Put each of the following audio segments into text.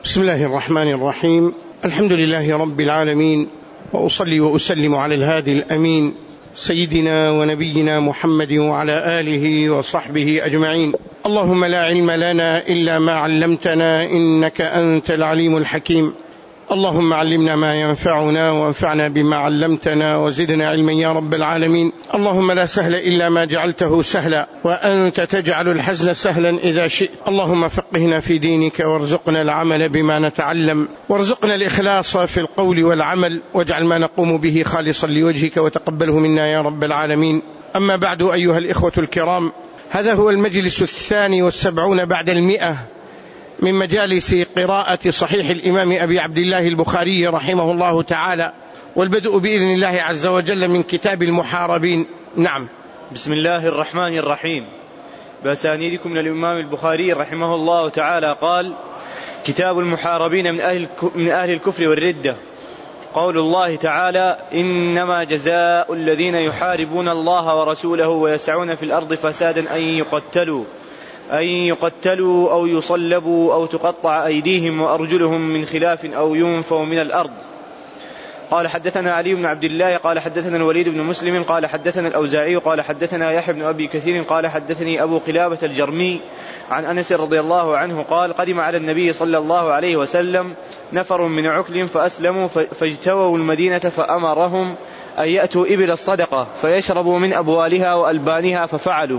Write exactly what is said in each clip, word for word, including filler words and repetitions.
بسم الله الرحمن الرحيم. الحمد لله رب العالمين، وأصلي وأسلم على الهادي الأمين سيدنا ونبينا محمد وعلى آله وصحبه أجمعين. اللهم لا علم لنا إلا ما علمتنا إنك أنت العليم الحكيم. اللهم علمنا ما ينفعنا وانفعنا بما علمتنا وزدنا علما يا رب العالمين. اللهم لا سهل إلا ما جعلته سهلا، وأنت تجعل الحزن سهلا إذا شئت. اللهم فقهنا في دينك وارزقنا العمل بما نتعلم، وارزقنا الإخلاص في القول والعمل، واجعل ما نقوم به خالصا لوجهك وتقبله منا يا رب العالمين. أما بعد، أيها الإخوة الكرام، هذا هو المجلس الثاني والسبعون بعد المئة من مجالس قراءة صحيح الإمام أبي عبد الله البخاري رحمه الله تعالى، والبدء بإذن الله عز وجل من كتاب المحاربين. نعم. بسم الله الرحمن الرحيم. بأسانيدكم من الإمام البخاري رحمه الله تعالى قال: كتاب المحاربين من أهل من أهل الكفر والردة. قول الله تعالى: إنما جزاء الذين يحاربون الله ورسوله ويسعون في الأرض فسادا أن يقتلوا أن يقتلوا أو يصلبوا أو تقطع أيديهم وأرجلهم من خلاف أو ينفوا من الأرض. قال: حدثنا علي بن عبد الله قال حدثنا الوليد بن مسلم قال حدثنا الأوزاعي قال حدثنا يحيى بن أبي كثير قال حدثني أبو قلابة الجرمي عن أنس رضي الله عنه قال: قدم على النبي صلى الله عليه وسلم نفر من عكل فأسلموا فاجتووا المدينة فأمرهم أن يأتوا إبل الصدقة فيشربوا من أبوالها وألبانها، ففعلوا،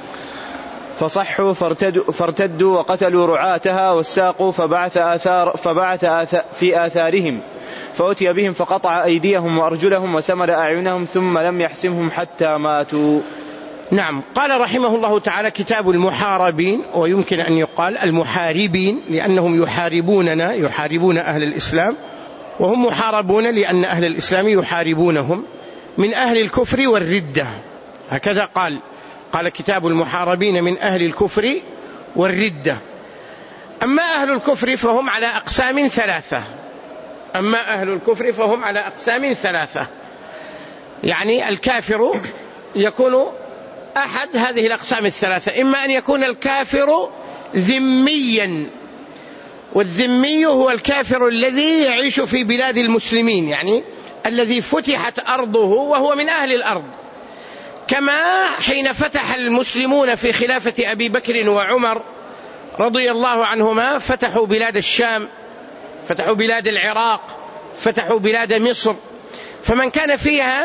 فصحوا فارتدوا, فارتدوا وقتلوا رعاتها والساقوا، فبعث, آثار فبعث آثار في آثارهم فأتي بهم فقطع أيديهم وأرجلهم وسمل أعينهم ثم لم يحسمهم حتى ماتوا. نعم. قال رحمه الله تعالى: كتاب المحاربين، ويمكن أن يقال المحاربين، لأنهم يحاربوننا، يحاربون أهل الإسلام، وهم محاربون لأن أهل الإسلام يحاربونهم، من أهل الكفر والردة. هكذا قال قال كتاب المحاربين من أهل الكفر والردة. أما أهل الكفر فهم على أقسام ثلاثة أما أهل الكفر فهم على أقسام ثلاثة يعني الكافر يكون أحد هذه الأقسام الثلاثة: إما أن يكون الكافر ذميا، والذمي هو الكافر الذي يعيش في بلاد المسلمين، يعني الذي فتحت أرضه وهو من أهل الأرض، كما حين فتح المسلمون في خلافة أبي بكر وعمر رضي الله عنهما، فتحوا بلاد الشام، فتحوا بلاد العراق، فتحوا بلاد مصر، فمن كان فيها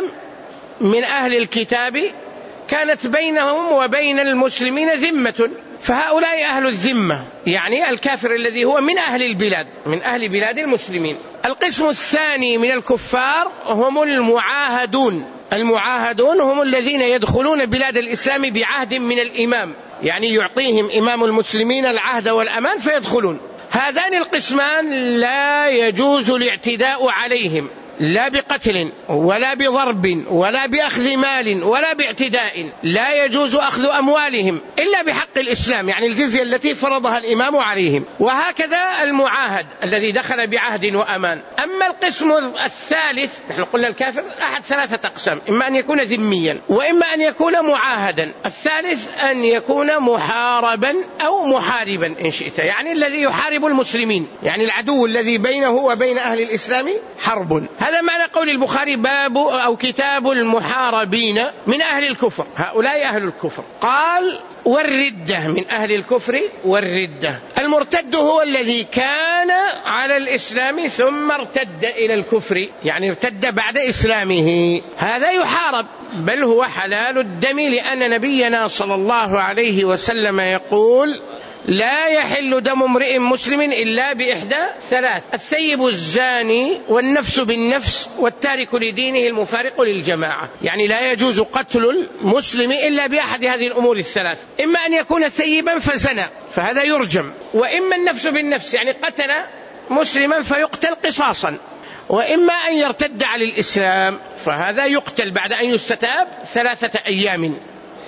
من أهل الكتاب كانت بينهم وبين المسلمين ذمة، فهؤلاء أهل الذمة، يعني الكافر الذي هو من أهل البلاد، من أهل بلاد المسلمين. القسم الثاني من الكفار هم المعاهدون. المعاهدون هم الذين يدخلون بلاد الإسلام بعهد من الإمام، يعني يعطيهم إمام المسلمين العهد والأمان فيدخلون. هذان القسمان لا يجوز الاعتداء عليهم، لا بقتل ولا بضرب ولا بأخذ مال ولا باعتداء، لا يجوز أخذ أموالهم إلا بحق الإسلام، يعني الجزية التي فرضها الإمام عليهم. وهكذا المعاهد الذي دخل بعهد وأمان. أما القسم الثالث، نحن قلنا الكافر أحد ثلاثة أقسام: إما أن يكون ذميا، وإما أن يكون معاهدا، الثالث أن يكون محاربا أو محاربا إن شئت، يعني الذي يحارب المسلمين، يعني العدو الذي بينه وبين أهل الإسلام حرب. هذا معنى قول البخاري: باب أو كتاب المحاربين من أهل الكفر. هؤلاء أهل الكفر. قال: والردة، من أهل الكفر والردة. المرتد هو الذي كان على الإسلام ثم ارتد إلى الكفر، يعني ارتد بعد إسلامه، هذا يحارب، بل هو حلال الدم، لأن نبينا صلى الله عليه وسلم يقول: لا يحل دم امرئ مسلم إلا بإحدى ثلاث: الثيب الزاني، والنفس بالنفس، والتارك لدينه المفارق للجماعة. يعني لا يجوز قتل المسلم إلا بأحد هذه الأمور الثلاث: إما أن يكون ثيبا فزنى فهذا يرجم، وإما النفس بالنفس، يعني قتل مسلما فيقتل قصاصا، وإما أن يرتد على الإسلام فهذا يقتل بعد أن يستتاب ثلاثة أيام.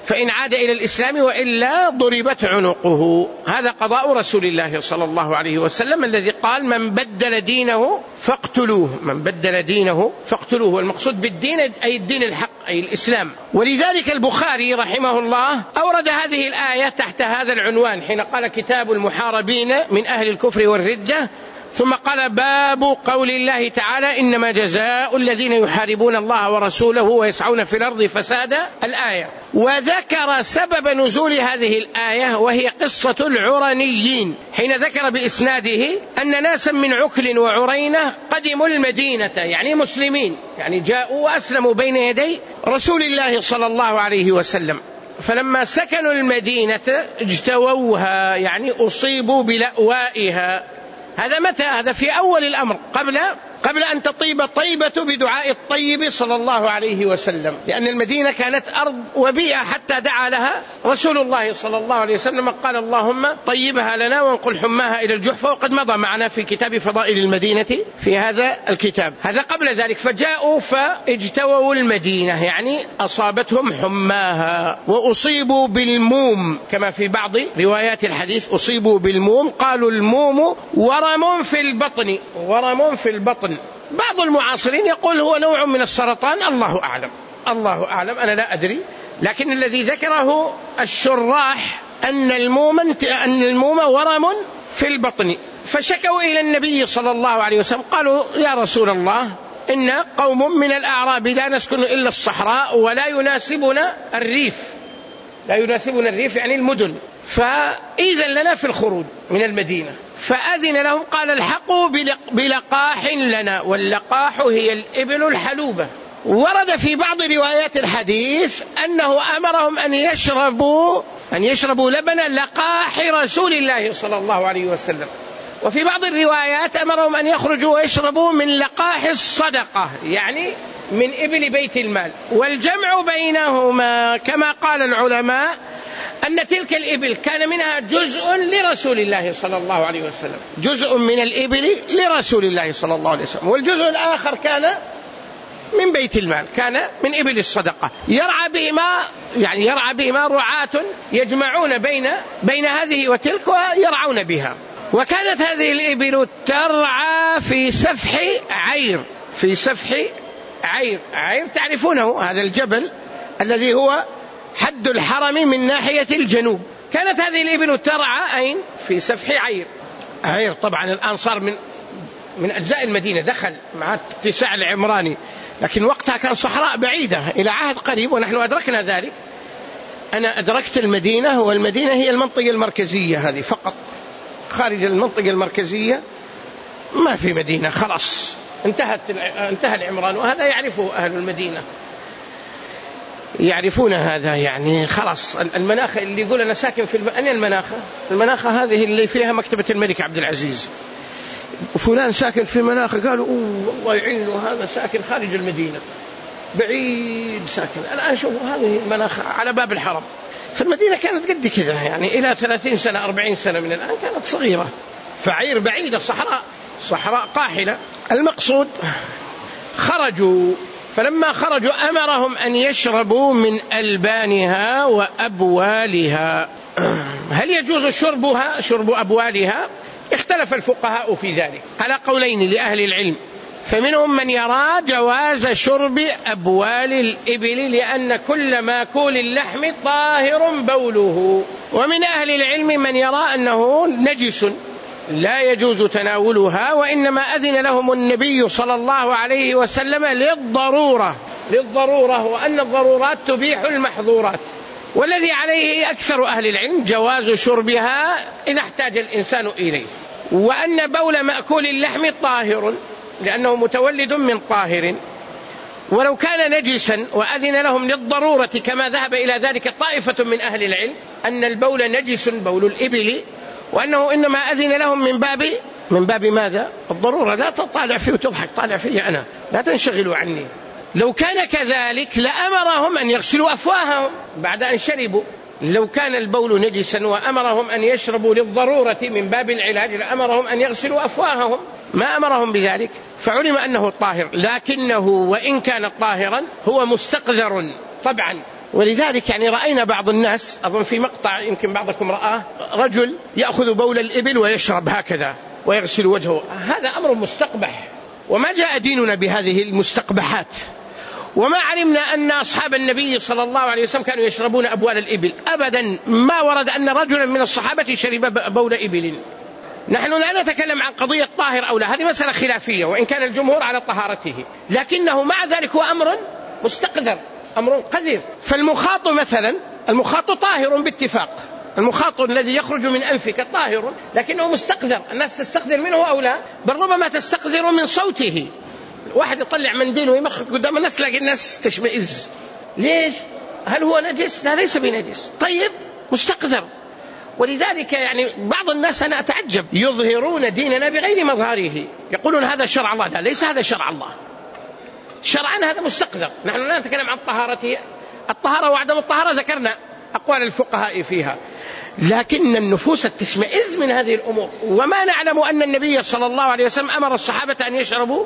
فإن عاد إلى الإسلام وإلا ضربت عنقه. هذا قضاء رسول الله صلى الله عليه وسلم الذي قال من بدل دينه فاقتلوه، من بدل دينه فاقتلوه، والمقصود بالدين أي الدين الحق أي الإسلام. ولذلك البخاري رحمه الله أورد هذه الآية تحت هذا العنوان حين قال كتاب المحاربين من أهل الكفر والردة، ثم قال باب قول الله تعالى إنما جزاء الذين يحاربون الله ورسوله ويسعون في الأرض فسادا الآية. وذكر سبب نزول هذه الآية وهي قصة العرنيين، حين ذكر بإسناده أن ناسا من عكل وعرينة قدموا المدينة، يعني مسلمين، يعني جاءوا وأسلموا بين يدي رسول الله صلى الله عليه وسلم، فلما سكنوا المدينة اجتووها، يعني أصيبوا بلأوائها. هذا متى؟ هذا في أول الأمر، قبل قبل أن تطيب طيبة بدعاء الطيب صلى الله عليه وسلم، لأن المدينة كانت أرض وبيئة حتى دعا لها رسول الله صلى الله عليه وسلم قال اللهم طيبها لنا وانقل حماها إلى الجحفة، وقد مضى معنا في كتاب فضائل المدينة في هذا الكتاب. هذا قبل ذلك، فجاءوا فاجتووا المدينة، يعني أصابتهم حماها، وأصيبوا بالموم كما في بعض روايات الحديث أصيبوا بالموم، قالوا الموم ورم في البطن، ورم في البطن. بعض المعاصرين يقول هو نوع من السرطان، الله أعلم، الله أعلم، أنا لا أدري، لكن الذي ذكره الشراح أن الموم أن الموم ورم في البطن. فشكوا إلى النبي صلى الله عليه وسلم قالوا يا رسول الله إن قوم من الأعراب لا نسكن إلا الصحراء ولا يناسبنا الريف، لا يناسبنا الريف يعني المدن، فإذن لنا في الخروج من المدينة. فأذن لهم قال الحقوا بلقاح لنا، واللقاح هي الإبل الحلوبة. ورد في بعض روايات الحديث أنه أمرهم أن يشربوا أن يشربوا لبن لقاح رسول الله صلى الله عليه وسلم، وفي بعض الروايات أمرهم أن يخرجوا ويشربوا من لقاح الصدقة، يعني من إبل بيت المال. والجمع بينهما كما قال العلماء أن تلك الإبل كان منها جزء لرسول الله صلى الله عليه وسلم، جزء من الإبل لرسول الله صلى الله عليه وسلم، والجزء الآخر كان من بيت المال، كان من إبل الصدقة، يرعى بهما يعني يرعى بهما رعاة يجمعون بين بين هذه وتلك ويرعون بها. وكانت هذه الإبل ترعى في سفح عير، في سفح عير، عير تعرفونه هذا الجبل الذي هو حد الحرم من ناحية الجنوب. كانت هذه الإبل ترعى أين؟ في سفح عير. عير طبعا الآن صار من من أجزاء المدينة، دخل مع اتساع العمراني، لكن وقتها كان صحراء بعيدة إلى عهد قريب، ونحن أدركنا ذلك. أنا أدركت المدينة، والمدينة هي المنطقة المركزية هذه فقط، خارج المنطقة المركزية ما في مدينة، خلاص انتهت انتهى العمران، وهذا يعرفه أهل المدينة، يعرفون هذا، يعني خلاص المناخة. اللي يقول أنا ساكن في الم... أنا المناخة المناخة هذه اللي فيها مكتبة الملك عبد العزيز، وفلان ساكن في المناخة، قالوا أوه الله يعينه هذا ساكن خارج المدينة بعيد ساكن. أنا أشوف هذه المناخة على باب الحرم. فالمدينة كانت قد كذا، يعني إلى ثلاثين سنة أربعين سنة من الآن كانت صغيرة، فعير بعيدة، صحراء صحراء قاحلة. المقصود خرجوا، فلما خرجوا أمرهم أن يشربوا من ألبانها وأبوالها. هل يجوز شربها شرب أبوالها؟ اختلف الفقهاء في ذلك على قولين لأهل العلم، فمنهم من يرى جواز شرب أبوال الإبل لأن كل ماكول اللحم طاهر بوله، ومن أهل العلم من يرى أنه نجس لا يجوز تناولها، وإنما أذن لهم النبي صلى الله عليه وسلم للضرورة للضرورة وأن الضرورات تبيح المحظورات، والذي عليه أكثر أهل العلم جواز شربها إذا احتاج الإنسان إليه، وأن بول مأكول اللحم طاهر لأنه متولد من طاهر، ولو كان نجسا وأذن لهم للضرورة كما ذهب إلى ذلك طائفة من أهل العلم أن البول نجس بول الإبل، وأنه إنما أذن لهم من باب من باب ماذا؟ الضرورة. لا تطالع فيه وتضحك، طالع فيه أنا، لا تنشغلوا عني. لو كان كذلك لأمرهم أن يغسلوا أفواههم بعد أن شربوا. لو كان البول نجسا وأمرهم أن يشربوا للضرورة من باب العلاج لأمرهم أن يغسلوا أفواههم، ما أمرهم بذلك، فعلم أنه طاهر، لكنه وإن كان طاهرا هو مستقذر طبعا، ولذلك يعني رأينا بعض الناس، أظن في مقطع يمكن بعضكم رآه، رجل يأخذ بول الإبل ويشرب هكذا ويغسل وجهه. هذا أمر مستقبح، وما جاء ديننا بهذه المستقبحات. وما علمنا أن أصحاب النبي صلى الله عليه وسلم كانوا يشربون أبوال الإبل أبدا. ما ورد أن رجلا من الصحابة شرب بول إبل. نحن لا نتكلم عن قضية طاهر أو لا، هذه مسألة خلافية، وإن كان الجمهور على طهارته، لكنه مع ذلك هو أمر مستقذر، أمر قذر. فالمخاط مثلا، المخاط طاهر باتفاق، المخاط الذي يخرج من أنفك طاهر، لكنه مستقذر. الناس تستقذر منه أو لا؟ بل ربما تستقذر من صوته. واحد يطلع منديل ويمخط قدام الناس، لكن الناس تشمئز. ليش؟ هل هو نجس؟ لا، ليس بنجس. طيب، مستقذر. ولذلك يعني بعض الناس أنا أتعجب يظهرون ديننا بغير مظهره، يقولون هذا شرع الله. لا، ليس هذا شرع الله. شرعا هذا مستقذر. نحن لا نتكلم عن طهارته، الطهارة وعدم الطهارة ذكرنا أقوال الفقهاء فيها، لكن النفوس تشمئز من هذه الأمور. وما نعلم أن النبي صلى الله عليه وسلم أمر الصحابة أن يشربوا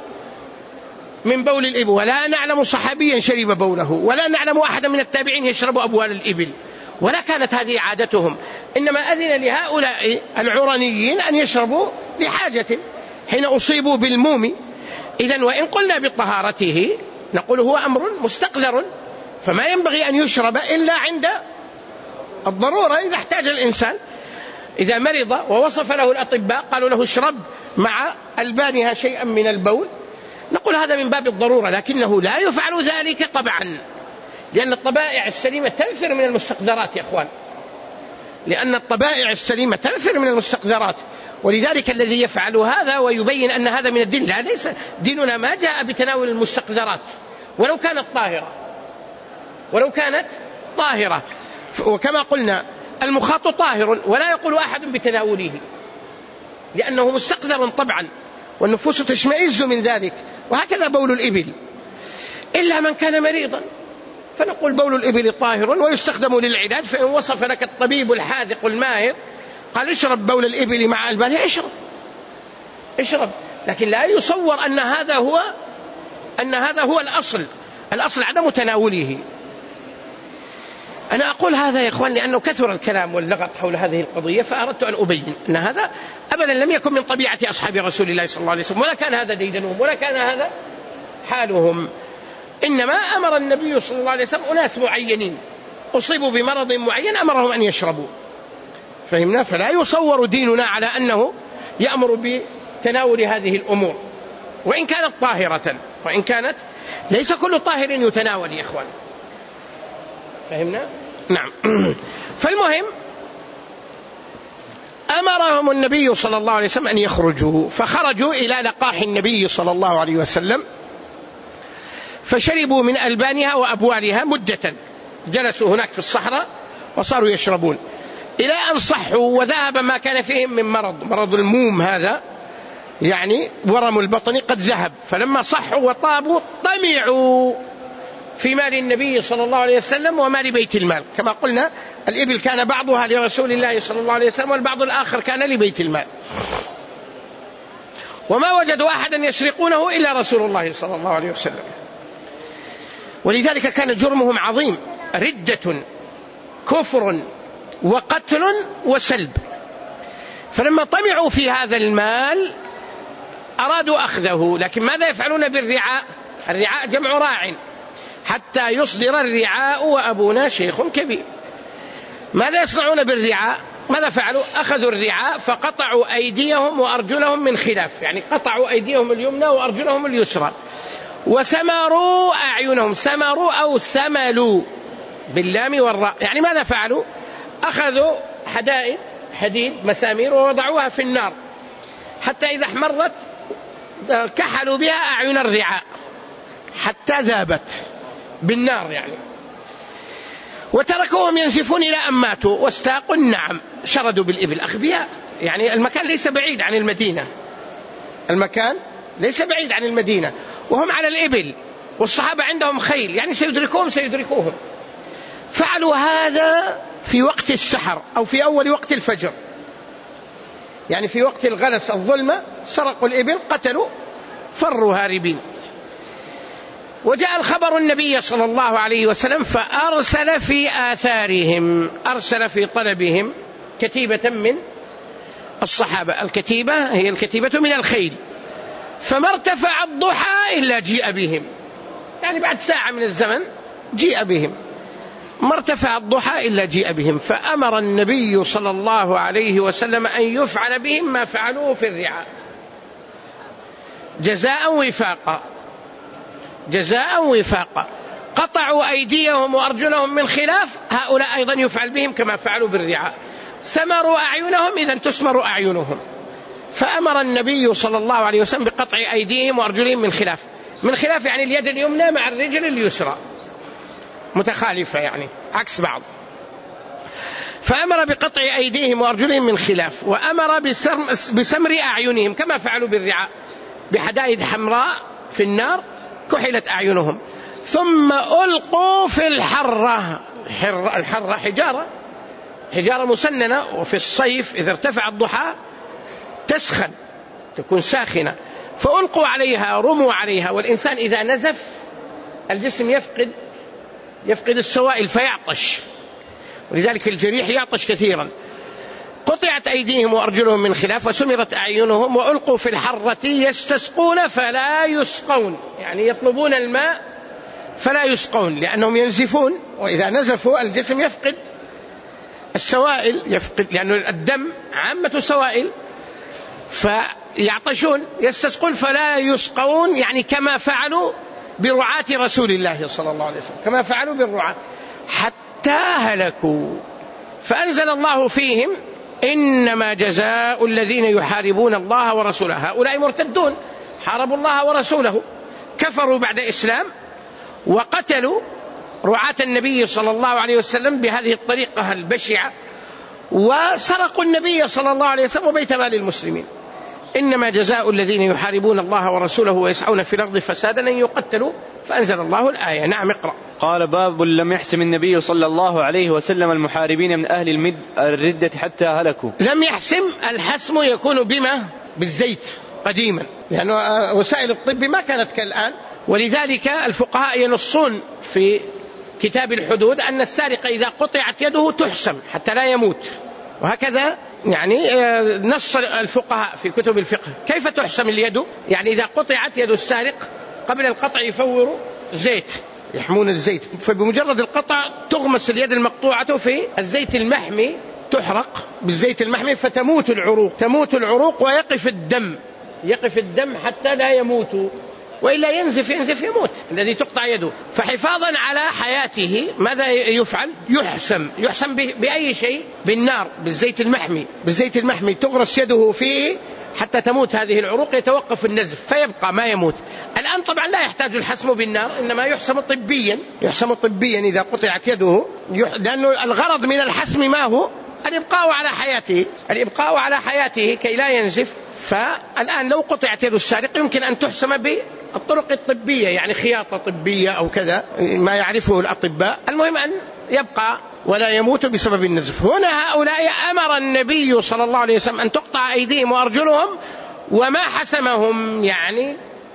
من بول الإبل، ولا نعلم صحابيا شرب بوله، ولا نعلم أحدا من التابعين يشرب أبوال الإبل، ولا كانت هذه عادتهم. إنما أذن لهؤلاء العرنيين أن يشربوا لحاجة حين أصيبوا بالموم. إذن وإن قلنا بطهارته نقول هو أمر مستقذر، فما ينبغي أن يشرب إلا عند الضرورة. إذا احتاج الإنسان، إذا مرض ووصف له الأطباء قالوا له اشرب مع ألبانها شيئا من البول، نقول هذا من باب الضرورة، لكنه لا يفعل ذلك طبعا، لأن الطبائع السليمة تنفر من المستقذرات يا أخوان، لأن الطبائع السليمة تنفر من المستقذرات. ولذلك الذي يفعل هذا ويبين أن هذا من الدين، لا، ليس ديننا ما جاء بتناول المستقذرات ولو كانت طاهرة، ولو كانت طاهرة. وكما قلنا المخاط طاهر، ولا يقول أحد بتناوله لأنه مستقذر طبعا، والنفوس تشمئز من ذلك. وهكذا بول الإبل، إلا من كان مريضا فنقول بول الإبل طاهر ويستخدم للعلاج. فإن وصف لك الطبيب الحاذق الماهر قال اشرب بول الإبل مع ألبانها، اشرب اشرب، لكن لا يصور أن هذا هو أن هذا هو الأصل. الأصل عدم تناوله. أنا أقول هذا يا إخوان لأنه كثر الكلام واللغط حول هذه القضية، فأردت أن أبين أن هذا أبدا لم يكن من طبيعة أصحاب رسول الله صلى الله عليه وسلم، ولا كان هذا ديدنهم، ولا كان هذا حالهم. إنما أمر النبي صلى الله عليه وسلم أناس معينين أصيبوا بمرض معين أمرهم أن يشربوا. فهمنا؟ فلا يصور ديننا على أنه يأمر بتناول هذه الأمور، وإن كانت طاهرة، وإن كانت ليس كل طاهر يتناول يا إخوان. فهمنا؟ نعم. فالمهم أمرهم النبي صلى الله عليه وسلم أن يخرجوا، فخرجوا إلى لقاح النبي صلى الله عليه وسلم، فشربوا من ألبانها وأبوالها مدة، جلسوا هناك في الصحراء وصاروا يشربون إلى أن صحوا وذهب ما كان فيهم من مرض، مرض الموم هذا يعني ورم البطن قد ذهب. فلما صحوا وطابوا طمعوا في مال النبي صلى الله عليه وسلم ومال بيت المال. كما قلنا الإبل كان بعضها لرسول الله صلى الله عليه وسلم، والبعض الآخر كان لبيت المال. وما وجدوا أحدا يسرقونه إلا رسول الله صلى الله عليه وسلم. ولذلك كان جرمهم عظيم، ردة، كفر، وقتل، وسلب. فلما طمعوا في هذا المال أرادوا أخذه، لكن ماذا يفعلون بالرعاء؟ الرعاء جمع راع، حتى يصدر الرعاء وأبونا شيخ كبير. ماذا يصنعون بالرعاء؟ ماذا فعلوا؟ أخذوا الرعاء فقطعوا أيديهم وأرجلهم من خلاف، يعني قطعوا أيديهم اليمنى وأرجلهم اليسرى، وسمروا أعينهم، سمروا أو سملوا باللام والراء. يعني ماذا فعلوا؟ أخذوا حدائد حديد مسامير ووضعوها في النار، حتى إذا احمرت كحلوا بها أعين الرعاء حتى ذابت بالنار يعني، وتركوهم ينزفون إلى أن ماتوا. واستاقوا النعم، شردوا بالإبل أغبياء. يعني المكان ليس بعيد عن المدينة، المكان ليس بعيد عن المدينة، وهم على الإبل، والصحابة عندهم خيل، يعني سيدركوهم سيدركوهم. فعلوا هذا في وقت السحر أو في أول وقت الفجر، يعني في وقت الغلس الظلمة، سرقوا الإبل، قتلوا، فروا هاربين. وجاء الخبر النبي صلى الله عليه وسلم فأرسل في آثارهم، أرسل في طلبهم كتيبة من الصحابة. الكتيبة هي الكتيبة من الخيل. فما ارتفع الضحى إلا جيء بهم، يعني بعد ساعة من الزمن جيء بهم. ما ارتفع الضحى إلا جيء بهم. فأمر النبي صلى الله عليه وسلم أن يفعل بهم ما فعلوه في الرعاء جزاء وفاقا، جزاء وفاقا. قطعوا أيديهم وأرجلهم من خلاف، هؤلاء أيضا يفعل بهم كما فعلوا بالرعاء. ثمروا أعينهم إذا تثمر أعينهم. فأمر النبي صلى الله عليه وسلم بقطع أيديهم وأرجلهم من خلاف. من خلاف يعني اليد اليمنى مع الرجل اليسرى متخالفة، يعني عكس بعض. فأمر بقطع أيديهم وأرجلهم من خلاف، وأمر بسمر أعينهم كما فعلوا بالرعاء، بحدائد حمراء في النار كحلت أعينهم. ثم ألقوا في الحرة. الحرة حجارة حجارة مسننة، وفي الصيف إذا ارتفع الضحى تسخن، تكون ساخنة، فألقوا عليها، رموا عليها. والإنسان إذا نزف الجسم يفقد يفقد السوائل فيعطش، ولذلك الجريح يعطش كثيرا. قطعت أيديهم وأرجلهم من خلاف وسمرت أعينهم وألقوا في الحرة يستسقون فلا يسقون، يعني يطلبون الماء فلا يسقون لأنهم ينزفون، وإذا نزفوا الجسم يفقد السوائل، يفقد لأن الدم عامة سوائل، فيعطشون. يستسقون فلا يسقون، يعني كما فعلوا برعاة رسول الله صلى الله عليه وسلم، كما فعلوا بالرعاة حتى هلكوا. فأنزل الله فيهم إنما جزاء الذين يحاربون الله ورسوله. هؤلاء مرتدون، حاربوا الله ورسوله، كفروا بعد إسلام، وقتلوا رعاة النبي صلى الله عليه وسلم بهذه الطريقة البشعة، وسرقوا النبي صلى الله عليه وسلم وبيت مال المسلمين. إنما جزاء الذين يحاربون الله ورسوله ويسعون في الأرض فسادا أن يقتلوا. فأنزل الله الآية. نعم اقرأ. قال باب لم يحسم النبي صلى الله عليه وسلم المحاربين من أهل المد الردة حتى هلكوا. لم يحسم، الحسم يكون بما بالزيت قديما، لأنه يعني وسائل الطب ما كانت كالآن، ولذلك الفقهاء ينصون في كتاب الحدود أن السارق إذا قطعت يده تحسم حتى لا يموت، وهكذا يعني نص الفقهاء في كتب الفقه. كيف تحسم اليد؟ يعني إذا قطعت يد السارق قبل القطع يفوروا زيت، يحمون الزيت، فبمجرد القطع تغمس اليد المقطوعة في الزيت المحمي، تحرق بالزيت المحمي فتموت العروق، تموت العروق ويقف الدم، يقف الدم حتى لا يموتوا، وإلا ينزف ينزف يموت الذي تقطع يده. فحفاظا على حياته ماذا يفعل؟ يحسم. يحسم بأي شيء؟ بالنار، بالزيت المحمي، بالزيت المحمي تغرس يده فيه حتى تموت هذه العروق، يتوقف النزف فيبقى ما يموت. الآن طبعا لا يحتاج الحسم بالنار، إنما يحسم طبيا، يحسم طبيا إذا قطعت يده، لأنه الغرض من الحسم ما هو؟ الإبقاء على حياته، الإبقاء على حياته كي لا ينزف. فالآن لو قطعت يد السارق يمكن أن تحسم بالطرق الطبية، يعني خياطة طبية أو كذا ما يعرفه الأطباء، المهم أن يبقى ولا يموت بسبب النزف. هنا هؤلاء أمر النبي صلى الله عليه وسلم أن تقطع أيديهم وأرجلهم وما حسمهم، يعني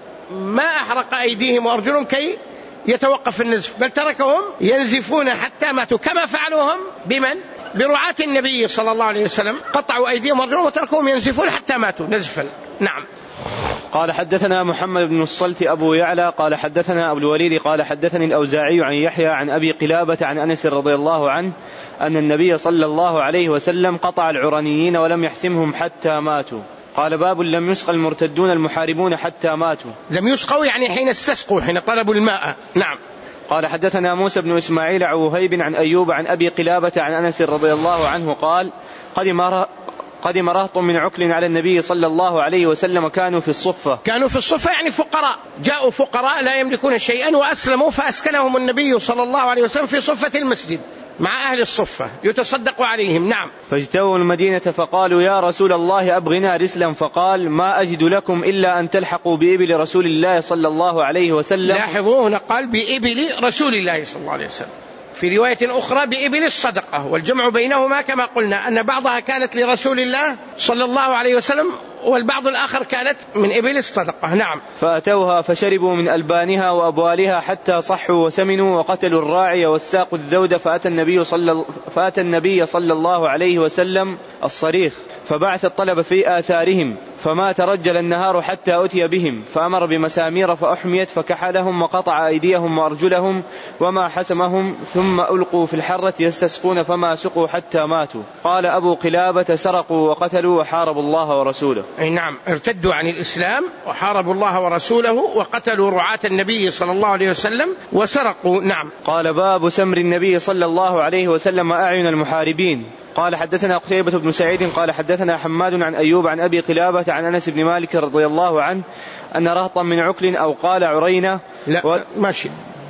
ما أحرق أيديهم وأرجلهم كي يتوقف النزف، بل تركهم ينزفون حتى ماتوا، كما فعلوهم بمن؟ برعاة النبي صلى الله عليه وسلم، قطعوا أيديهم وأرجلهم وتركوهم ينزفون حتى ماتوا نزفا. نعم. قال حدثنا محمد بن الصلت أبو يعلى قال حدثنا أبو الوليد قال حدثني الأوزاعي عن يحيى عن أبي قلابة عن أنس رضي الله عنه أن النبي صلى الله عليه وسلم قطع العرنيين ولم يحسمهم حتى ماتوا. قال باب لم يسقى المرتدون المحاربون حتى ماتوا. لم يسقوا يعني حين استسقوا، حين طلبوا الماء. نعم. قال حدثنا موسى بن إسماعيل عن وهيب عن أيوب عن أبي قلابة عن أنس رضي الله عنه قال قدم قدم رهط من عكل على النبي صلى الله عليه وسلم، كانوا في الصفة. كانوا في الصفة يعني فقراء، جاءوا فقراء لا يملكون شيئا وأسلموا، فأسكنهم النبي صلى الله عليه وسلم في صفة المسجد مع أهل الصفة يتصدق عليهم. نعم. فاجتووا المدينة فقالوا يا رسول الله أبغنا رسلا، فقال ما أجد لكم إلا أن تلحقوا بإبل رسول الله صلى الله عليه وسلم. لاحظوا هنا قال بإبل رسول الله صلى الله عليه وسلم، في رواية أخرى بإبل الصدقة، والجمع بينهما كما قلنا أن بعضها كانت لرسول الله صلى الله عليه وسلم والبعض الآخر كانت من إبل الصدقة. نعم. فأتوها فشربوا من ألبانها وأبوالها حتى صحوا وسمنوا وقتلوا الراعي والساقوا الذود. فأتى النبي صلى فأتى النبي صلى الله عليه وسلم الصريخ فبعث الطلب في آثارهم فما ترجل النهار حتى أتي بهم فأمر بمسامير فأحميت فكحلهم وقطع أيديهم وأرجلهم وما حسمهم ثم ألقوا في الحرة يستسقون فما سقوا حتى ماتوا. قال أبو قلابة سرقوا وقتلوا وحاربوا الله ورسوله. أي نعم، ارتدوا عن الإسلام وحاربوا الله ورسوله وقتلوا رعاة النبي صلى الله عليه وسلم وسرقوا. نعم. قال باب سمر النبي صلى الله عليه وسلم أعين المحاربين. قال حدثنا قتيبة بن سعيد قال حدثنا حماد عن أيوب عن أبي قلابة عن أنس بن مالك رضي الله عنه أن رهطا من عكل أو قال عرينة لا و... ماشي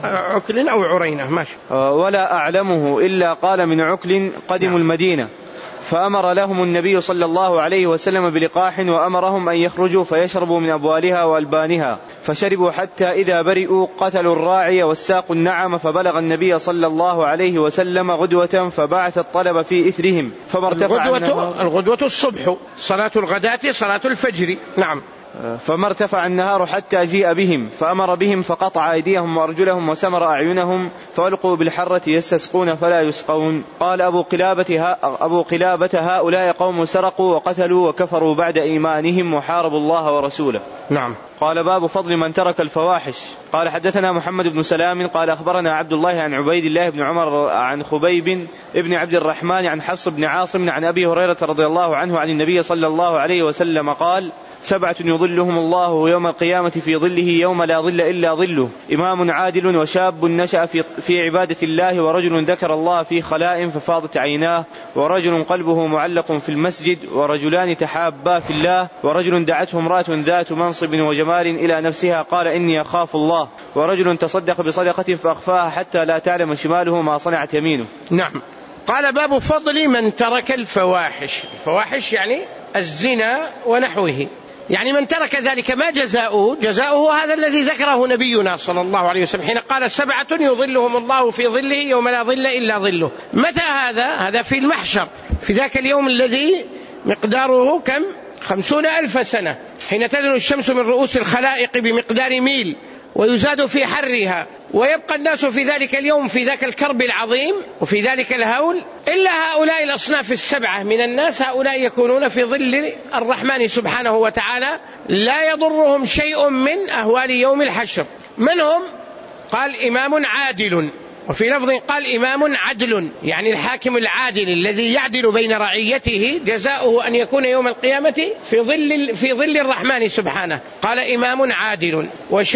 عكل أو عرينة ماشي ولا أعلمه إلا قال من عكل قدموا المدينة فأمر لهم النبي صلى الله عليه وسلم بلقاح وأمرهم أن يخرجوا فيشربوا من أبوالها وألبانها فشربوا حتى إذا برئوا قتلوا الراعي والساقوا النعم فبلغ النبي صلى الله عليه وسلم غدوة فبعث الطلب في إثرهم الغدوة, الغدوة الصبح صلاة الغداة صلاة الفجر. نعم. فما ارتفع النهار حتى جيء بهم فأمر بهم فقطع أيديهم وأرجلهم وسمر أعينهم فألقوا بالحرة يستسقون فلا يسقون. قال أبو قلابة, أبو قلابة هؤلاء قوم سرقوا وقتلوا وكفروا بعد إيمانهم وحاربوا الله ورسوله. نعم. قال باب فضل من ترك الفواحش. قال حدثنا محمد بن سلام قال أخبرنا عبد الله عن عبيد الله بن عمر عن خبيب ابن عبد الرحمن عن حفص بن عاصم عن أبي هريرة رضي الله عنه عن النبي صلى الله عليه وسلم قال سبعة يظلهم الله يوم القيامة في ظله يوم لا ظل إلا ظله إمام عادل وشاب نشأ في, في عبادة الله ورجل ذكر الله في خلاء ففاضت عيناه ورجل قلبه معلق في المسجد ورجلان تحابا في الله ورجل دعته امرأة ذات منصب وجمال إلى نفسها قال إني أخاف الله ورجل تصدق بصدقة فأخفاها حتى لا تعلم شماله ما صنعت يمينه. نعم. قال باب فضل من ترك الفواحش. الفواحش يعني الزنا ونحوه، يعني من ترك ذلك ما جزاؤه؟ جزاؤه هذا الذي ذكره نبينا صلى الله عليه وسلم حين قال سبعة يظلهم الله في ظله يوم لا ظل إلا ظله. متى هذا؟ هذا في المحشر، في ذاك اليوم الذي مقداره كم؟ خمسون ألف سنة، حين تدنو الشمس من رؤوس الخلائق بمقدار ميل ويزاد في حرها، ويبقى الناس في ذلك اليوم في ذاك الكرب العظيم وفي ذلك الهول إلا هؤلاء الأصناف السبعة من الناس، هؤلاء يكونون في ظل الرحمن سبحانه وتعالى لا يضرهم شيء من أهوال يوم الحشر. من هم؟ قال إمام عادل، وفي لفظ قال إمام عدل، يعني الحاكم العادل الذي يعدل بين رعيته جزاؤه أن يكون يوم القيامة في ظل في ظل الرحمن سبحانه. قال إمام عادل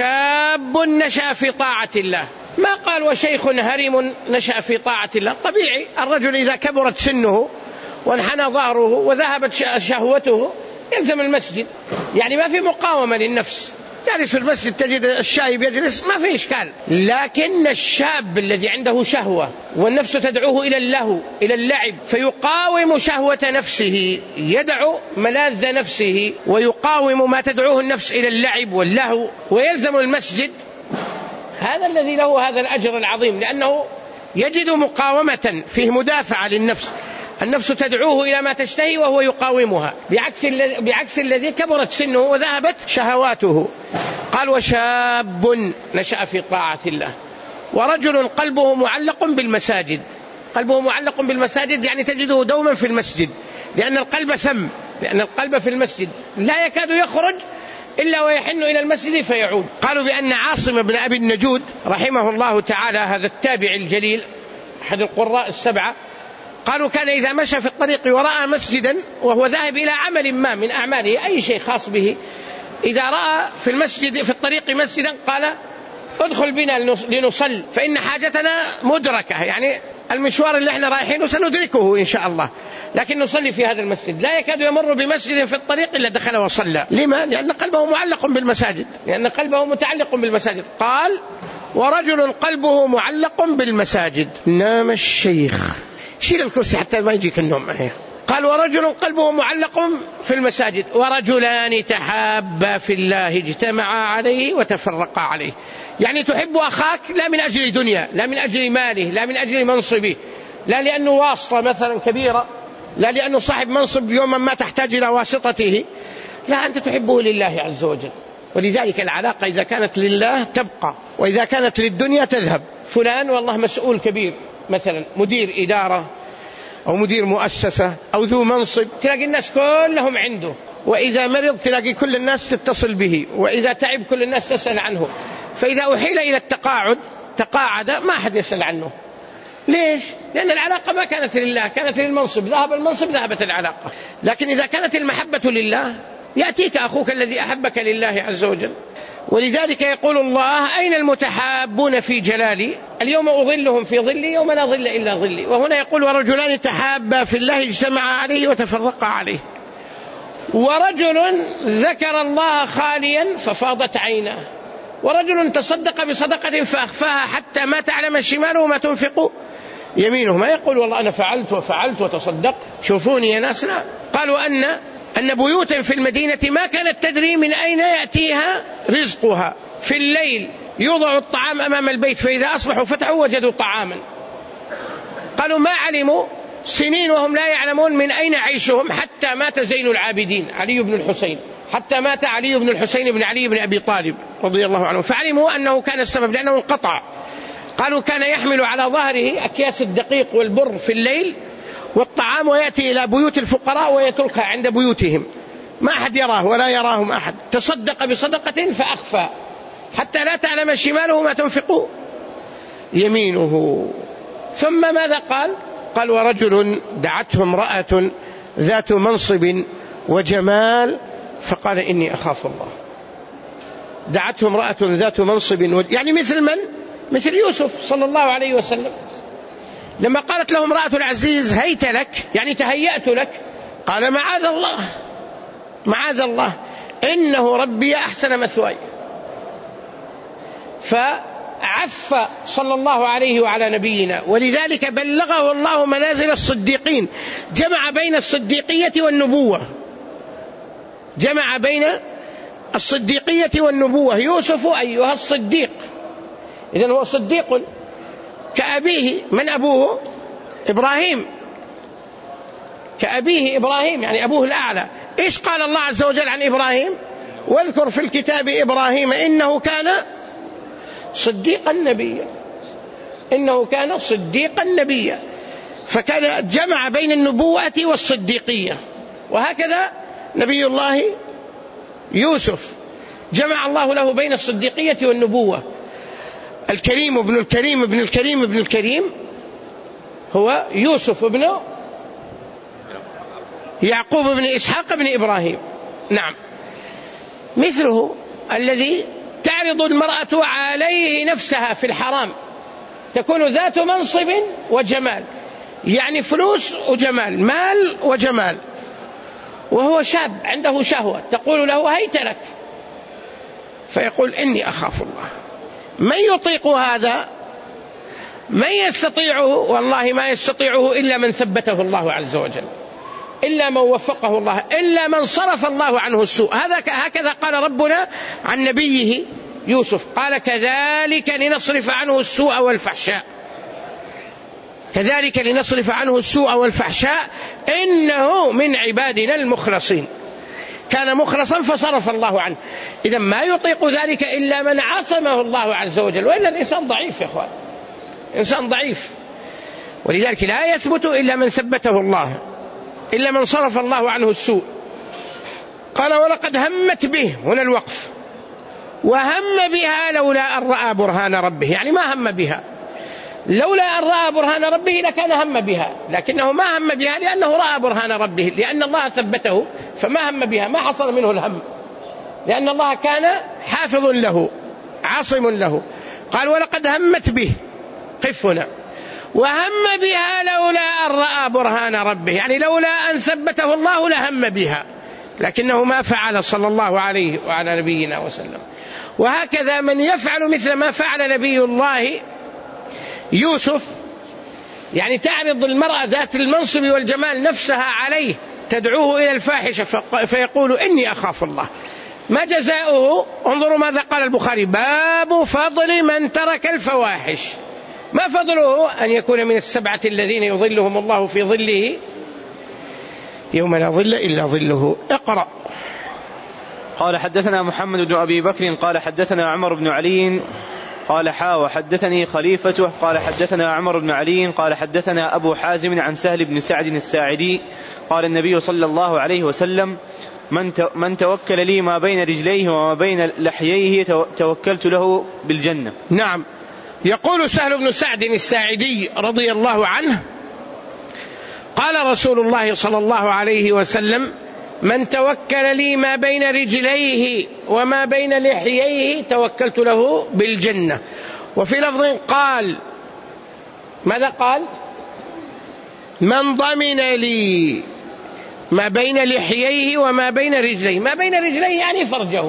وشاب نشأ في طاعة الله، ما قال وشيخ هرم نشأ في طاعة الله. طبيعي الرجل إذا كبرت سنه وانحنى ظهره وذهبت شهوته يلزم المسجد، يعني ما في مقاومة للنفس، جالس في المسجد تجد الشايب يجلس ما في إشكال. لكن الشاب الذي عنده شهوة والنفس تدعوه إلى اللهو إلى اللعب فيقاوم شهوة نفسه، يدع ملاذ نفسه ويقاوم ما تدعوه النفس إلى اللعب واللهو ويلزم المسجد، هذا الذي له هذا الأجر العظيم، لأنه يجد مقاومة فيه مدافعة للنفس، النفس تدعوه إلى ما تشتهي وهو يقاومها، بعكس بعكس الذي كبرت سنه وذهبت شهواته. قال وشاب نشأ في طاعة الله ورجل قلبه معلق بالمساجد. قلبه معلق بالمساجد يعني تجده دوما في المسجد، لأن القلب ثم، لأن القلب في المسجد لا يكاد يخرج إلا ويحن إلى المسجد فيعود. قالوا بأن عاصم بن أبي النجود رحمه الله تعالى هذا التابع الجليل أحد القراء السبعة، قالوا كان إذا مشى في الطريق ورأى مسجدا وهو ذاهب إلى عمل ما من أعماله أي شيء خاص به، إذا رأى في المسجد في الطريق مسجدا قال ادخل بنا لنصل فإن حاجتنا مدركة، يعني المشوار اللي احنا رايحينه سندركه إن شاء الله، لكن نصلي في هذا المسجد. لا يكاد يمر بمسجد في الطريق إلا دخل وصلى. لما؟ لأن قلبه معلق بالمساجد، لأن قلبه متعلق بالمساجد. قال ورجل قلبه معلق بالمساجد. نام الشيخ، شيل الكرسي حتى ما يجيك النوم معه. قال ورجل قلبه معلق في المساجد ورجلان تحابا في الله اجتمعا عليه وتفرقا عليه، يعني تحب أخاك لا من أجل دنيا، لا من أجل ماله، لا من أجل منصبه، لا لأنه واسطة مثلا كبيرة، لا لأنه صاحب منصب يوما ما تحتاج إلى واسطته، لا، أنت تحبه لله عز وجل. ولذلك العلاقة إذا كانت لله تبقى، وإذا كانت للدنيا تذهب. فلان والله مسؤول كبير، مثلا مدير إدارة أو مدير مؤسسة أو ذو منصب، تلاقي الناس كلهم عنده، وإذا مرض تلاقي كل الناس تتصل به، وإذا تعب كل الناس تسأل عنه. فإذا أحيل إلى التقاعد تقاعد ما أحد يسأل عنه. ليش؟ لأن العلاقة ما كانت لله، كانت للمنصب، ذهب المنصب ذهبت العلاقة. لكن إذا كانت المحبة لله يأتيك أخوك الذي أحبك لله عز وجل. ولذلك يقول الله: أين المتحابون في جلالي؟ اليوم أظلهم في ظلي يوم لا ظل إلا ظلي. وهنا يقول: ورجلان تحابا في الله اجتمعا عليه وتفرقا عليه. ورجل ذكر الله خاليا ففاضت عيناه. ورجل تصدق بصدقة فأخفاها حتى ما تعلم شماله ما تنفق يمينه. ما يقول والله أنا فعلت وفعلت وتصدق، شوفوني يا ناس. لا، قالوا أن أن بيوتا في المدينة ما كانت تدري من أين يأتيها رزقها. في الليل يوضع الطعام أمام البيت، فإذا أصبحوا فتحوا وجدوا طعاما. قالوا ما علموا سنين وهم لا يعلمون من أين عيشهم، حتى مات زين العابدين علي بن الحسين، حتى مات علي بن الحسين بن علي بن أبي طالب رضي الله عنه، فعلموا أنه كان السبب لأنه انقطع. قالوا كان يحمل على ظهره أكياس الدقيق والبر في الليل والطعام، ويأتي إلى بيوت الفقراء ويتركها عند بيوتهم، ما أحد يراه ولا يراهم أحد. تصدق بصدقة فأخفى حتى لا تعلم شماله ما تنفق يمينه. ثم ماذا قال؟ قال: ورجل دعته امرأة ذات منصب وجمال فقال إني أخاف الله. دعته امرأة ذات منصب و... يعني مثل من؟ مثل يوسف صلى الله عليه وسلم. لما قالت له امرأة العزيز هيت لك، يعني تهيأت لك، قال معاذ الله معاذ الله إنه ربي أحسن مثواي. فعف صلى الله عليه وعلى نبينا، ولذلك بلغه الله منازل الصديقين، جمع بين الصديقية والنبوة، جمع بين الصديقية والنبوة. يوسف أيها الصديق، إذن هو صديق كأبيه. من أبوه؟ إبراهيم، كأبيه إبراهيم، يعني أبوه الأعلى. إيش قال الله عز وجل عن إبراهيم؟ واذكر في الكتاب إبراهيم إنه كان صديقا نبيا، إنه كان صديقا نبيا. فكان جمع بين النبوة والصديقية. وهكذا نبي الله يوسف جمع الله له بين الصديقية والنبوة. الكريم ابن الكريم ابن الكريم ابن الكريم هو يوسف ابن يعقوب ابن إسحاق ابن إبراهيم. نعم، مثله الذي تعرض المرأة عليه نفسها في الحرام، تكون ذات منصب وجمال، يعني فلوس وجمال، مال وجمال، وهو شاب عنده شهوة، تقول له هيت لك، فيقول إني أخاف الله. من يطيق هذا؟ من يستطيعه؟ والله ما يستطيعه إلا من ثبته الله عز وجل، إلا من وفقه الله، إلا من صرف الله عنه السوء. هذا هكذا قال ربنا عن نبيه يوسف، قال كذلك لنصرف عنه السوء والفحشاء، كذلك لنصرف عنه السوء والفحشاء إنه من عبادنا المخلصين. كان مخلصا فصرف الله عنه. إذا ما يطيق ذلك إلا من عصمه الله عز وجل، وإلا الإنسان ضعيف يا أخوان، إنسان ضعيف. ولذلك لا يثبت إلا من ثبته الله، إلا من صرف الله عنه السوء. قال ولقد همت به، هنا الوقف، وهم بها لولا أن رأى برهان ربه، يعني ما هم بها، لولا أن رأى برهان ربه لكان هم بها، لكنه ما هم بها لأنه رأى برهان ربه، لأن الله ثبته فما هم بها، ما حصل منه الهم، لأن الله كان حافظ له عاصم له. قال ولقد همت به، قف هنا، وهم بها لولا أن رأى برهان ربه، يعني لولا أن ثبته الله لهم بها، لكنه ما فعل صلى الله عليه وعلى نبينا وسلم. وهكذا من يفعل مثل ما فعل نبي الله يوسف، يعني تعرض المرأة ذات المنصب والجمال نفسها عليه، تدعوه إلى الفاحشة فيقول إني أخاف الله. ما جزاؤه؟ انظروا ماذا قال البخاري: باب فضل من ترك الفواحش. ما فضله؟ أن يكون من السبعة الذين يظلهم الله في ظله يوم لا ظل إلا ظله. اقرأ. قال حدثنا محمد بن أبي بكر قال حدثنا عمر بن علي قال حا وحدثني خليفته قال حدثنا عمر بن علي قال حدثنا أبو حازم عن سهل بن سعد الساعدي قال النبي صلى الله عليه وسلم من من توكل لي ما بين رجليه وما بين لحييه توكلت له بالجنة. نعم. يقول سهل بن سعد الساعدي رضي الله عنه قال رسول الله صلى الله عليه وسلم من توكل لي ما بين رجليه وما بين لحييه توكلت له بالجنة. وفي لفظ قال ماذا قال؟ من ضمن لي ما بين لحييه وما بين رجليه. ما بين رجليه يعني فرجه.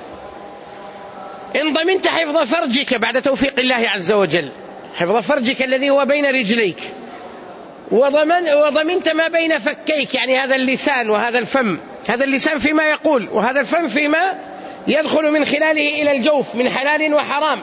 إن ضمنت حفظ فرجك بعد توفيق الله عز وجل، حفظ فرجك الذي هو بين رجليك، وضمن وضمنت ما بين فكيك يعني هذا اللسان وهذا الفم، هذا اللسان فيما يقول وهذا الفم فيما يدخل من خلاله إلى الجوف من حلال وحرام.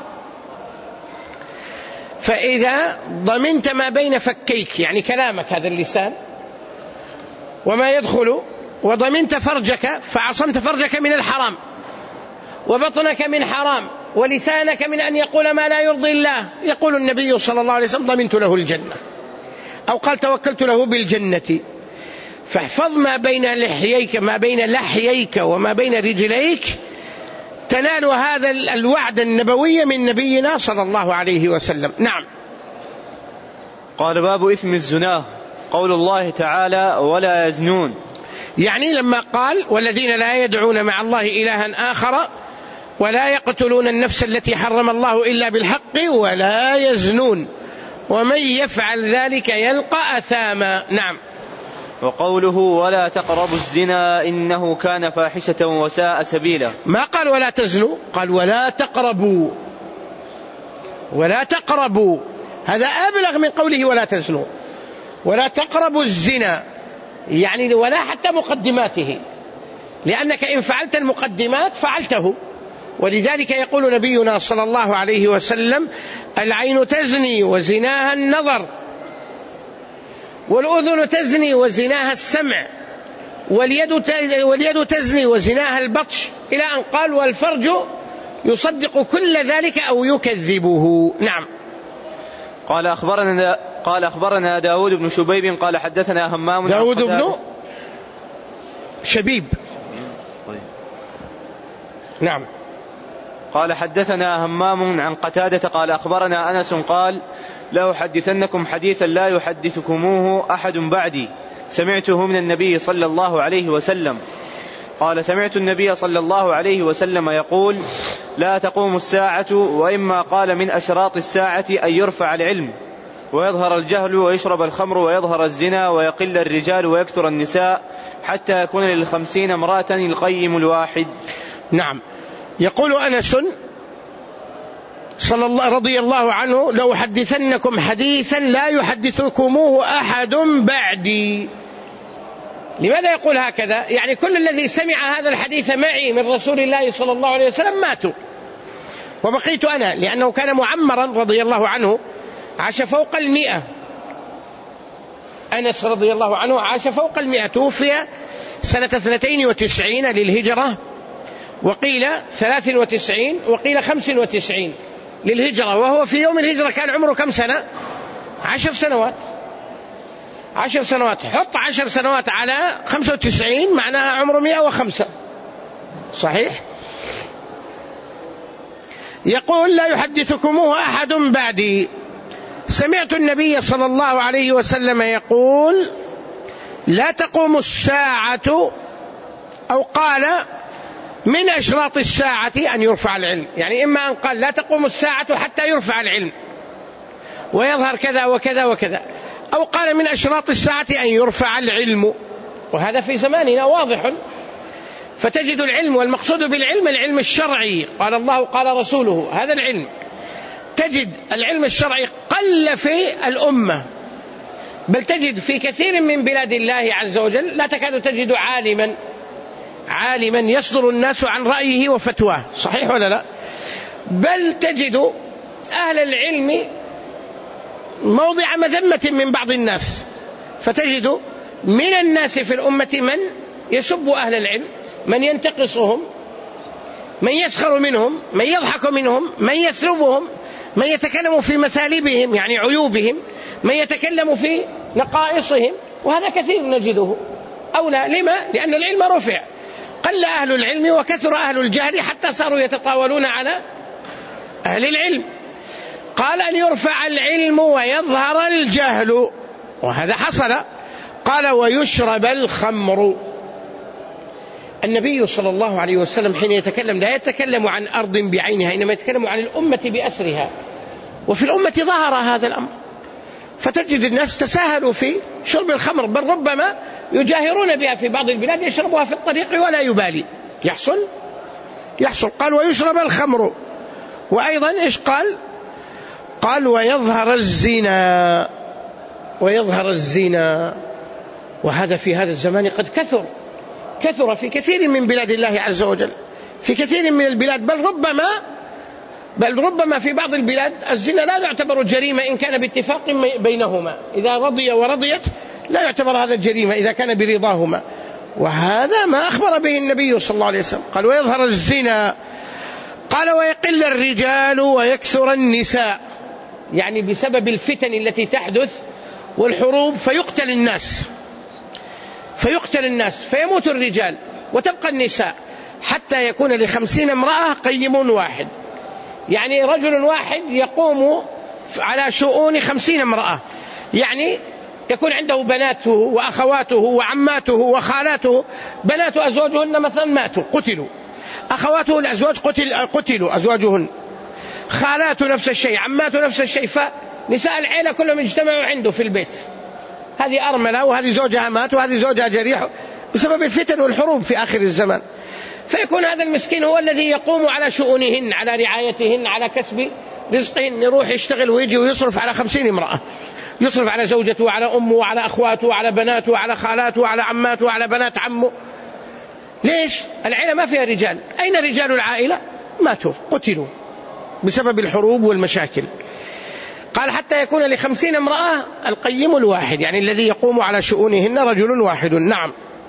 فإذا ضمنت ما بين فكيك يعني كلامك هذا اللسان وما يدخل، وضمنت فرجك فعصمت فرجك من الحرام، وبطنك من حرام، ولسانك من أن يقول ما لا يرضي الله، يقول النبي صلى الله عليه وسلم ضمنت له الجنة، أو قال توكلت له بالجنة. فاحفظ ما بين لحييك ما بين لحييك وما بين رجليك تنال هذا الوعد النبوي من نبينا صلى الله عليه وسلم. نعم. قال باب إثم الزنا. قول الله تعالى ولا يزنون، يعني لما قال والذين لا يدعون مع الله إلها آخر ولا يقتلون النفس التي حرم الله إلا بالحق ولا يزنون ومن يفعل ذلك يلقى أثاما. نعم. وقوله ولا تقربوا الزنا إنه كان فاحشة وساء سبيلا. ما قال ولا تزنوا، قال ولا تقربوا، ولا تقربوا، هذا أبلغ من قوله ولا تزنوا. ولا تقربوا الزنا يعني ولا حتى مقدماته، لأنك إن فعلت المقدمات فعلته. ولذلك يقول نبينا صلى الله عليه وسلم العين تزني وزناها النظر، والأذن تزني وزناها السمع، واليد تزني وزناها البطش، إلى أن قال والفرج يصدق كل ذلك أو يكذبه. نعم. قال أخبرنا قال أخبرنا داود بن شبيب قال حدثنا همام. داود بن شبيب. نعم. قال حدثنا همام عن قتادة قال أخبرنا أنس قال لا أحدثنكم حديثا لا يحدثكموه أحد بعدي سمعته من النبي صلى الله عليه وسلم. قال سمعت النبي صلى الله عليه وسلم يقول لا تقوم الساعة، وإما قال من أشراط الساعة أن يرفع العلم ويظهر الجهل ويشرب الخمر ويظهر الزنا ويقل الرجال ويكثر النساء حتى يكون للخمسين امرأة القيم الواحد. نعم. يقول أنس صلى الله رضي الله عنه لو حدثنكم حديثا لا يحدثكموه أحد بعدي. لماذا يقول هكذا؟ يعني كل الذي سمع هذا الحديث معي من رسول الله صلى الله عليه وسلم ماتوا وبقيت أنا، لأنه كان معمرا رضي الله عنه عاش فوق المئة. أنس رضي الله عنه عاش فوق المئة، توفي سنة اثنتين وتسعين للهجرة، وقيل ثلاث وتسعين، وقيل خمس وتسعين للهجرة، وهو في يوم الهجرة كان عمره كم سنة؟ عشر سنوات. عشر سنوات، حط عشر سنوات على خمسة وتسعين معناها عمره مئة وخمسة، صحيح؟ يقول لا يحدثكموه أحد بعدي. سمعت النبي صلى الله عليه وسلم يقول لا تقوم الساعة، أو قال من أشراط الساعة أن يرفع العلم، يعني إما أن قال لا تقوم الساعة حتى يرفع العلم ويظهر كذا وكذا وكذا، أو قال من أشراط الساعة أن يرفع العلم، وهذا في زماننا واضح. فتجد العلم، والمقصود بالعلم العلم الشرعي، قال الله قال رسوله، هذا العلم. تجد العلم الشرعي قل في الأمة، بل تجد في كثير من بلاد الله عز وجل لا تكاد تجد عالما عالما يصدر الناس عن رأيه وفتواه، صحيح ولا لا؟ بل تجد أهل العلم موضع مذمة من بعض الناس، فتجد من الناس في الأمة من يسب أهل العلم، من ينتقصهم، من يسخر منهم، من يضحك منهم، من يسلبهم، من يتكلم في مثالبهم يعني عيوبهم، من يتكلم في نقائصهم، وهذا كثير نجده. أولى لما؟ لأن العلم رفع، قل أهل العلم وكثر أهل الجهل حتى صاروا يتطاولون على أهل العلم. قال أن يرفع العلم ويظهر الجهل، وهذا حصل. قال ويشرب الخمر. النبي صلى الله عليه وسلم حين يتكلم لا يتكلم عن أرض بعينها، إنما يتكلم عن الأمة بأسرها، وفي الأمة ظهر هذا الأمر، فتجد الناس تساهلوا في شرب الخمر، بل ربما يجاهرون بها في بعض البلاد، يشربها في الطريق ولا يبالي. يحصل يحصل قال ويشرب الخمر. وأيضا إيش قال؟ قال ويظهر الزنا. ويظهر الزنا، وهذا في هذا الزمان قد كثر كثر في كثير من بلاد الله عز وجل، في كثير من البلاد، بل ربما بل ربما في بعض البلاد الزنا لا يعتبر جريمة إن كان باتفاق بينهما، إذا رضي ورضيت لا يعتبر هذا جريمة إذا كان برضاهما، وهذا ما أخبر به النبي صلى الله عليه وسلم. قال ويظهر الزنا. قال ويقل الرجال ويكثر النساء، يعني بسبب الفتن التي تحدث والحروب فيقتل الناس فيقتل الناس فيموت الرجال وتبقى النساء، حتى يكون لخمسين امرأة قيم واحد، يعني رجل واحد يقوم على شؤون خمسين امرأة، يعني يكون عنده بناته وأخواته وعماته وخالاته، بنات أزواجهن مثلا ماتوا قتلوا، أخواته الأزواج قتل قتلوا أزواجهن، خالاته نفس الشيء، عماته نفس الشيء، فنساء العيلة كلهم اجتمعوا عنده في البيت، هذه أرملة وهذه زوجها مات وهذه زوجها جريح بسبب الفتن والحروب في آخر الزمان. فيكون هذا المسكين هو الذي يقوم على شؤونهن، على رعايتهن، على كسب رزقهن، يروح يشتغل ويجي ويصرف على خمسين امرأة، يصرف على زوجته وعلى أمه وعلى أخواته وعلى بناته وعلى خالاته وعلى عماته وعلى بنات عمه. ليش؟ العائلة ما فيها رجال، أين رجال العائلة؟ ماتوا قتلوا بسبب الحروب والمشاكل. قال حتى يكون لخمسين امرأة القيم الواحد، يعني الذي يقوم على شؤونهن رجل واحد. نعم.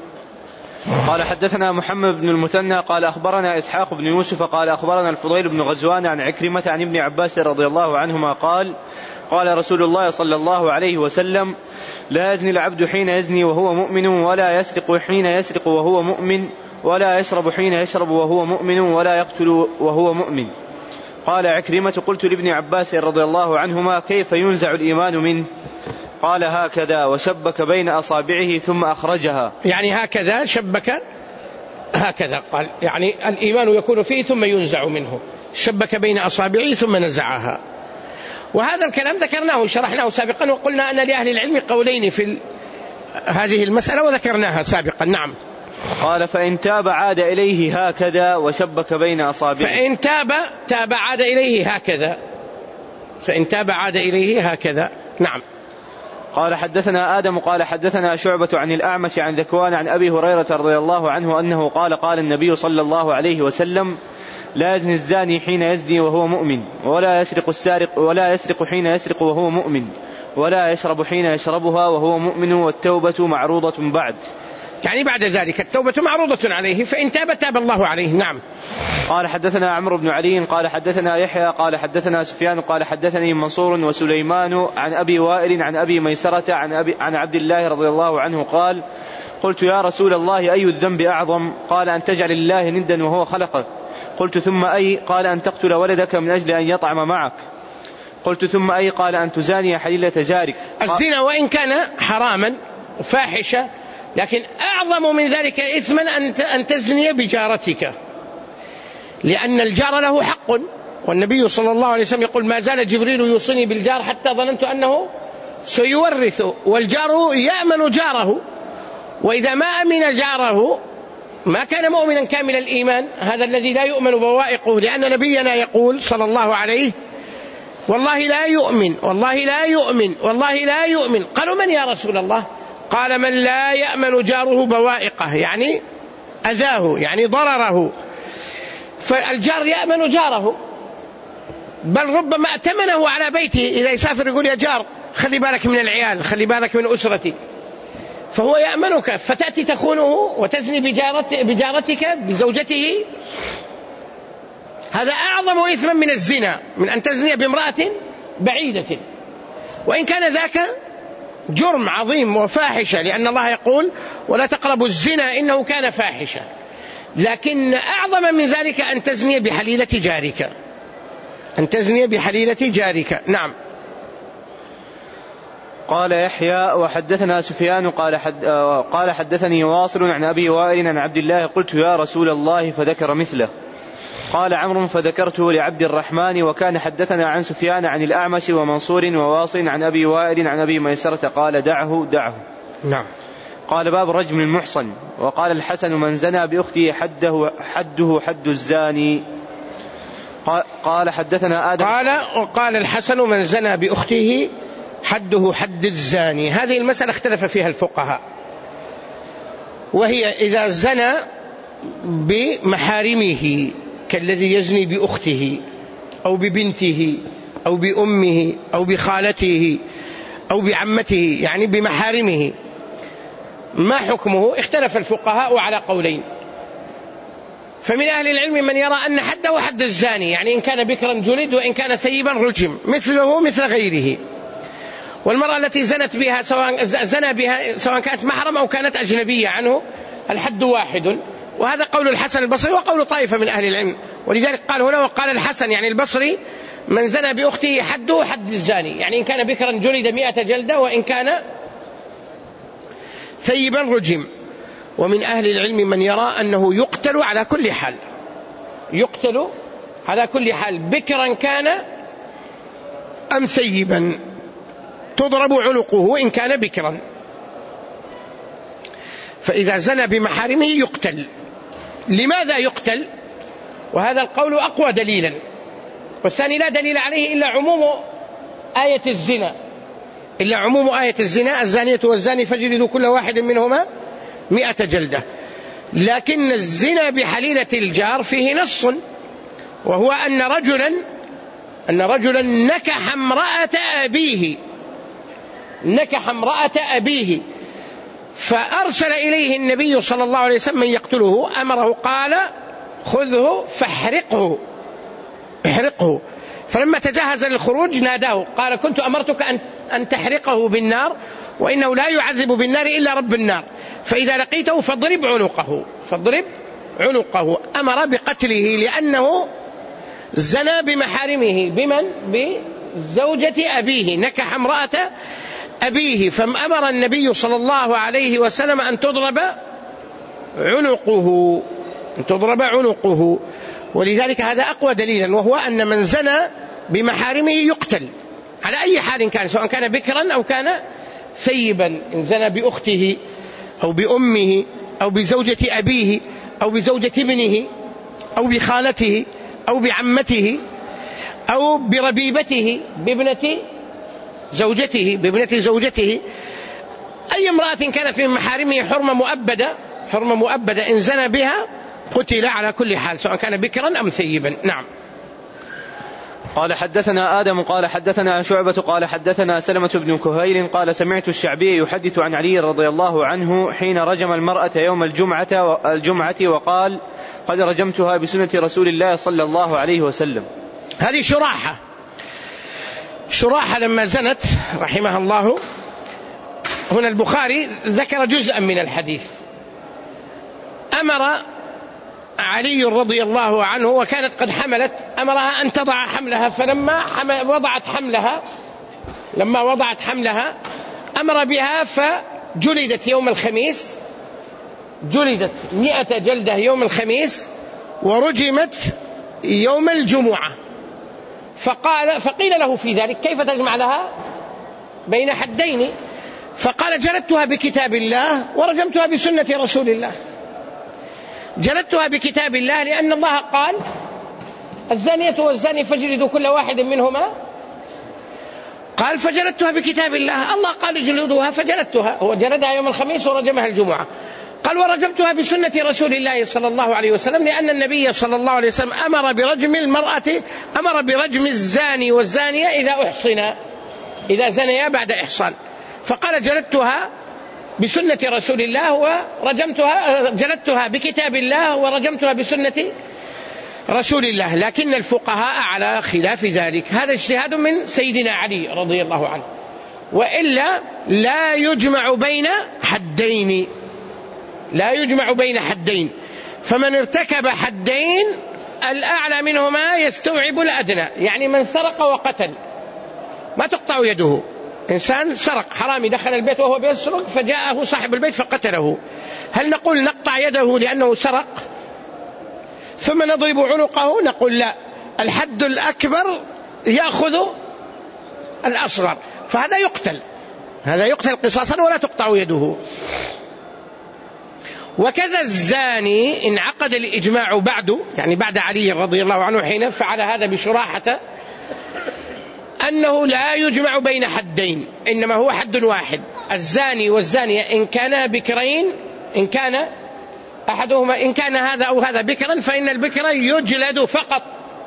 قال حدثنا محمد بن المثنى قال أخبرنا إسحاق بن يوسف قال أخبرنا الفضيل بن غزوان عن عكرمة عن ابن عباس رضي الله عنهما قال قال رسول الله صلى الله عليه وسلم لا يزني العبد حين يزني وهو مؤمن، ولا يسرق حين يسرق وهو مؤمن، ولا يشرب حين يشرب وهو مؤمن، ولا يقتل وهو مؤمن. قال عكرمة قلت لابن عباس رضي الله عنهما كيف ينزع الإيمان منه؟ قال هكذا، وشبك بين أصابعه ثم أخرجها. يعني هكذا شبك، هكذا قال، يعني الإيمان يكون فيه ثم ينزع منه، شبك بين أصابعه ثم نزعها. وهذا الكلام ذكرناه شرحناه سابقا، وقلنا أن لأهل العلم قولين في هذه المسألة وذكرناها سابقا. نعم. قال فإن تاب عاد إليه هكذا وشبك بين أصابعه. فإن تاب تاب عاد إليه هكذا، فإن تاب عاد إليه هكذا. نعم. قال حدثنا آدم قال حدثنا شعبة عن الأعمش عن ذكوان عن أبي هريرة رضي الله عنه أنه قال قال النبي صلى الله عليه وسلم لا يزني الزاني حين يزني وهو مؤمن، ولا يسرق السارق ولا يسرق حين يسرق وهو مؤمن، ولا يشرب حين يشربها وهو مؤمن، والتوبة معروضة بعد. يعني بعد ذلك التوبة معروضة عليه، فإن تاب تاب الله عليه. نعم. قال حدثنا عمرو بن علي قال حدثنا يحيى قال حدثنا سفيان قال حدثني منصور وسليمان عن أبي وائل عن أبي ميسرة عن, أبي عن عبد الله رضي الله عنه قال قلت يا رسول الله أي الذنب أعظم؟ قال أن تجعل الله ندا وهو خلقك. قلت ثم أي؟ قال أن تقتل ولدك من أجل أن يطعم معك. قلت ثم أي؟ قال أن تزاني حليلة جارك. الزنا وإن كان حراما وفاحشة، لكن أعظم من ذلك إثما أن تزني بجارتك، لأن الجار له حق، والنبي صلى الله عليه وسلم يقول ما زال جبريل يوصيني بالجار حتى ظننت أنه سيورث، والجار يأمن جاره، وإذا ما أمن جاره ما كان مؤمنا كامل الإيمان، هذا الذي لا يؤمن بوائقه، لأن نبينا يقول صلى الله عليه والله لا يؤمن والله لا يؤمن والله لا يؤمن. قالوا من يا رسول الله؟ قال من لا يأمن جاره بوائقه، يعني أذاه، يعني ضرره. فالجار يأمن جاره، بل ربما ائتمنه على بيته، إذا يسافر يقول يا جار خلي بالك من العيال، خلي بالك من أسرتي، فهو يأمنك، فتأتي تخونه وتزني بجارت بجارتك بزوجته، هذا أعظم إثما من الزنا، من أن تزني بامرأة بعيدة، وإن كان ذاك جرم عظيم وفاحشة، لأن الله يقول ولا تقربوا الزنا إنه كان فاحشة، لكن أعظم من ذلك أن تزني بحليلة جارك، أن تزني بحليلة جارك. نعم. قال يحيى وحدثنا سفيان قال, حد قال حدثني واصل عن أبي وائل عن عبد الله قلت يا رسول الله فذكر مثله. قال عمرو فذكرته لعبد الرحمن وكان حدثنا عن سفيان عن الأعمش ومنصور وواصل عن أبي وائل عن أبي ميسرة قال دعه دعه. نعم. قال باب رجم المحصن. وقال الحسن من زنى بأخته حده حده حد الزاني. قال حدثنا آدم قال وقال الحسن من زنى بأخته حده حد الزاني. هذه المسألة اختلف فيها الفقهاء، وهي إذا زنى بمحارمه كالذي يزني بأخته أو ببنته أو بأمه أو بخالته أو بعمته، يعني بمحارمه، ما حكمه؟ اختلف الفقهاء على قولين. فمن أهل العلم من يرى أن حده حد الزاني، يعني إن كان بكرا جلد وإن كان ثيبا رجم مثله مثل غيره. والمرأة التي زنت بها سواء زنى بها سواء كانت محرم أو كانت أجنبية عنه الحد واحد، وهذا قول الحسن البصري وقول طائفة من أهل العلم. ولذلك قال هنا وقال الحسن يعني البصري من زنى بأخته حده حد الزاني، يعني إن كان بكرا جلد مئة جلدة وإن كان ثيبا رجم. ومن أهل العلم من يرى أنه يقتل على كل حال، يقتل على كل حال بكرا كان أم ثيبا، تضرب عنقه إن كان بكرا. فإذا زنى بمحارمه يقتل. لماذا يقتل؟ وهذا القول أقوى دليلا، والثاني لا دليل عليه إلا عموم آية الزنا، إلا عموم آية الزنا الزانية والزاني فاجلدوا كل واحد منهما مئة جلدة. لكن الزنا بحليلة الجار فيه نص، وهو أن رجلا أن رجلا نكح امرأة أبيه، نكح امرأة أبيه، فأرسل إليه النبي صلى الله عليه وسلم من يقتله، أمره قال خذه فاحرقه، احرقه. فلما تجهز للخروج ناداه قال كنت أمرتك أن أن تحرقه بالنار، وإنه لا يعذب بالنار إلا رب النار، فإذا لقيته فاضرب عنقه، فاضرب عنقه. أمر بقتله لأنه زنى بمحارمه، بمن؟ بزوجة أبيه، نكح امرأة أبيه، فأمر النبي صلى الله عليه وسلم أن تضرب عنقه، أن تضرب عنقه. ولذلك هذا أقوى دليلا، وهو أن من زنى بمحارمه يقتل على أي حال كان، سواء كان بكرا أو كان ثيبا. إن زنى بأخته أو بأمه أو بزوجة أبيه أو بزوجة ابنه أو بخالته أو بعمته أو بربيبته، بابنة زوجته، بابنة زوجته، أي امرأة كانت من محارمه حرمة مؤبدة، حرمة مؤبدة، إن زنى بها قتل على كل حال سواء كان بكرا أم ثيبا. نعم. قال حدثنا آدم قال حدثنا شعبة قال حدثنا سلمة بن كهيل قال سمعت الشعبي يحدث عن علي رضي الله عنه حين رجم المرأة يوم الجمعة الجمعة وقال قد رجمتها بسنة رسول الله صلى الله عليه وسلم. هذه شراحة، شراحة لما زنت رحمها الله. هنا البخاري ذكر جزءا من الحديث. أمر علي رضي الله عنه وكانت قد حملت، أمرها أن تضع حملها، فلما وضعت حملها لما وضعت حملها أمر بها فجلدت يوم الخميس، جلدت مئة جلدة يوم الخميس، ورجمت يوم الجمعة. فقال فقيل له في ذلك كيف تجمع لها بين حدين؟ فقال جلدتها بكتاب الله ورجمتها بسنة رسول الله. جلدتها بكتاب الله لأن الله قال الزانية والزاني فاجلدوا كل واحد منهما، قال فجلدتها بكتاب الله، الله قال جلدوها فجلدتها، هو جلدها يوم الخميس ورجمها الجمعة. قال ورجمتها بسنة رسول الله صلى الله عليه وسلم، لأن النبي صلى الله عليه وسلم أمر برجم المرأة، أمر برجم الزاني والزانية إذا أحصنا، إذا زنيا بعد إحصان. فقال جلدتها بسنة رسول الله ورجمتها، جلدتها بكتاب الله ورجمتها بسنة رسول الله، لكن الفقهاء على خلاف ذلك. هذا اجتهاد من سيدنا علي رضي الله عنه، وإلا لا يجمع بين حدين، لا يجمع بين حدين. فمن ارتكب حدين الأعلى منهما يستوعب الأدنى، يعني من سرق وقتل ما تقطع يده. إنسان سرق، حرامي، دخل البيت وهو بيسرق فجاءه صاحب البيت فقتله، هل نقول نقطع يده لأنه سرق ثم نضرب عنقه؟ نقول لا، الحد الأكبر يأخذ الأصغر، فهذا يقتل، هذا يقتل قصاصا ولا تقطع يده. وكذا الزاني إن عقد الإجماع بعد، يعني بعد علي رضي الله عنه حين فعل هذا بشراحة، أنه لا يجمع بين حدين، إنما هو حد واحد. الزاني والزانية إن كانا بكرين، إن كان أحدهما إن كان هذا أو هذا بكرا، فإن البكر يجلد فقط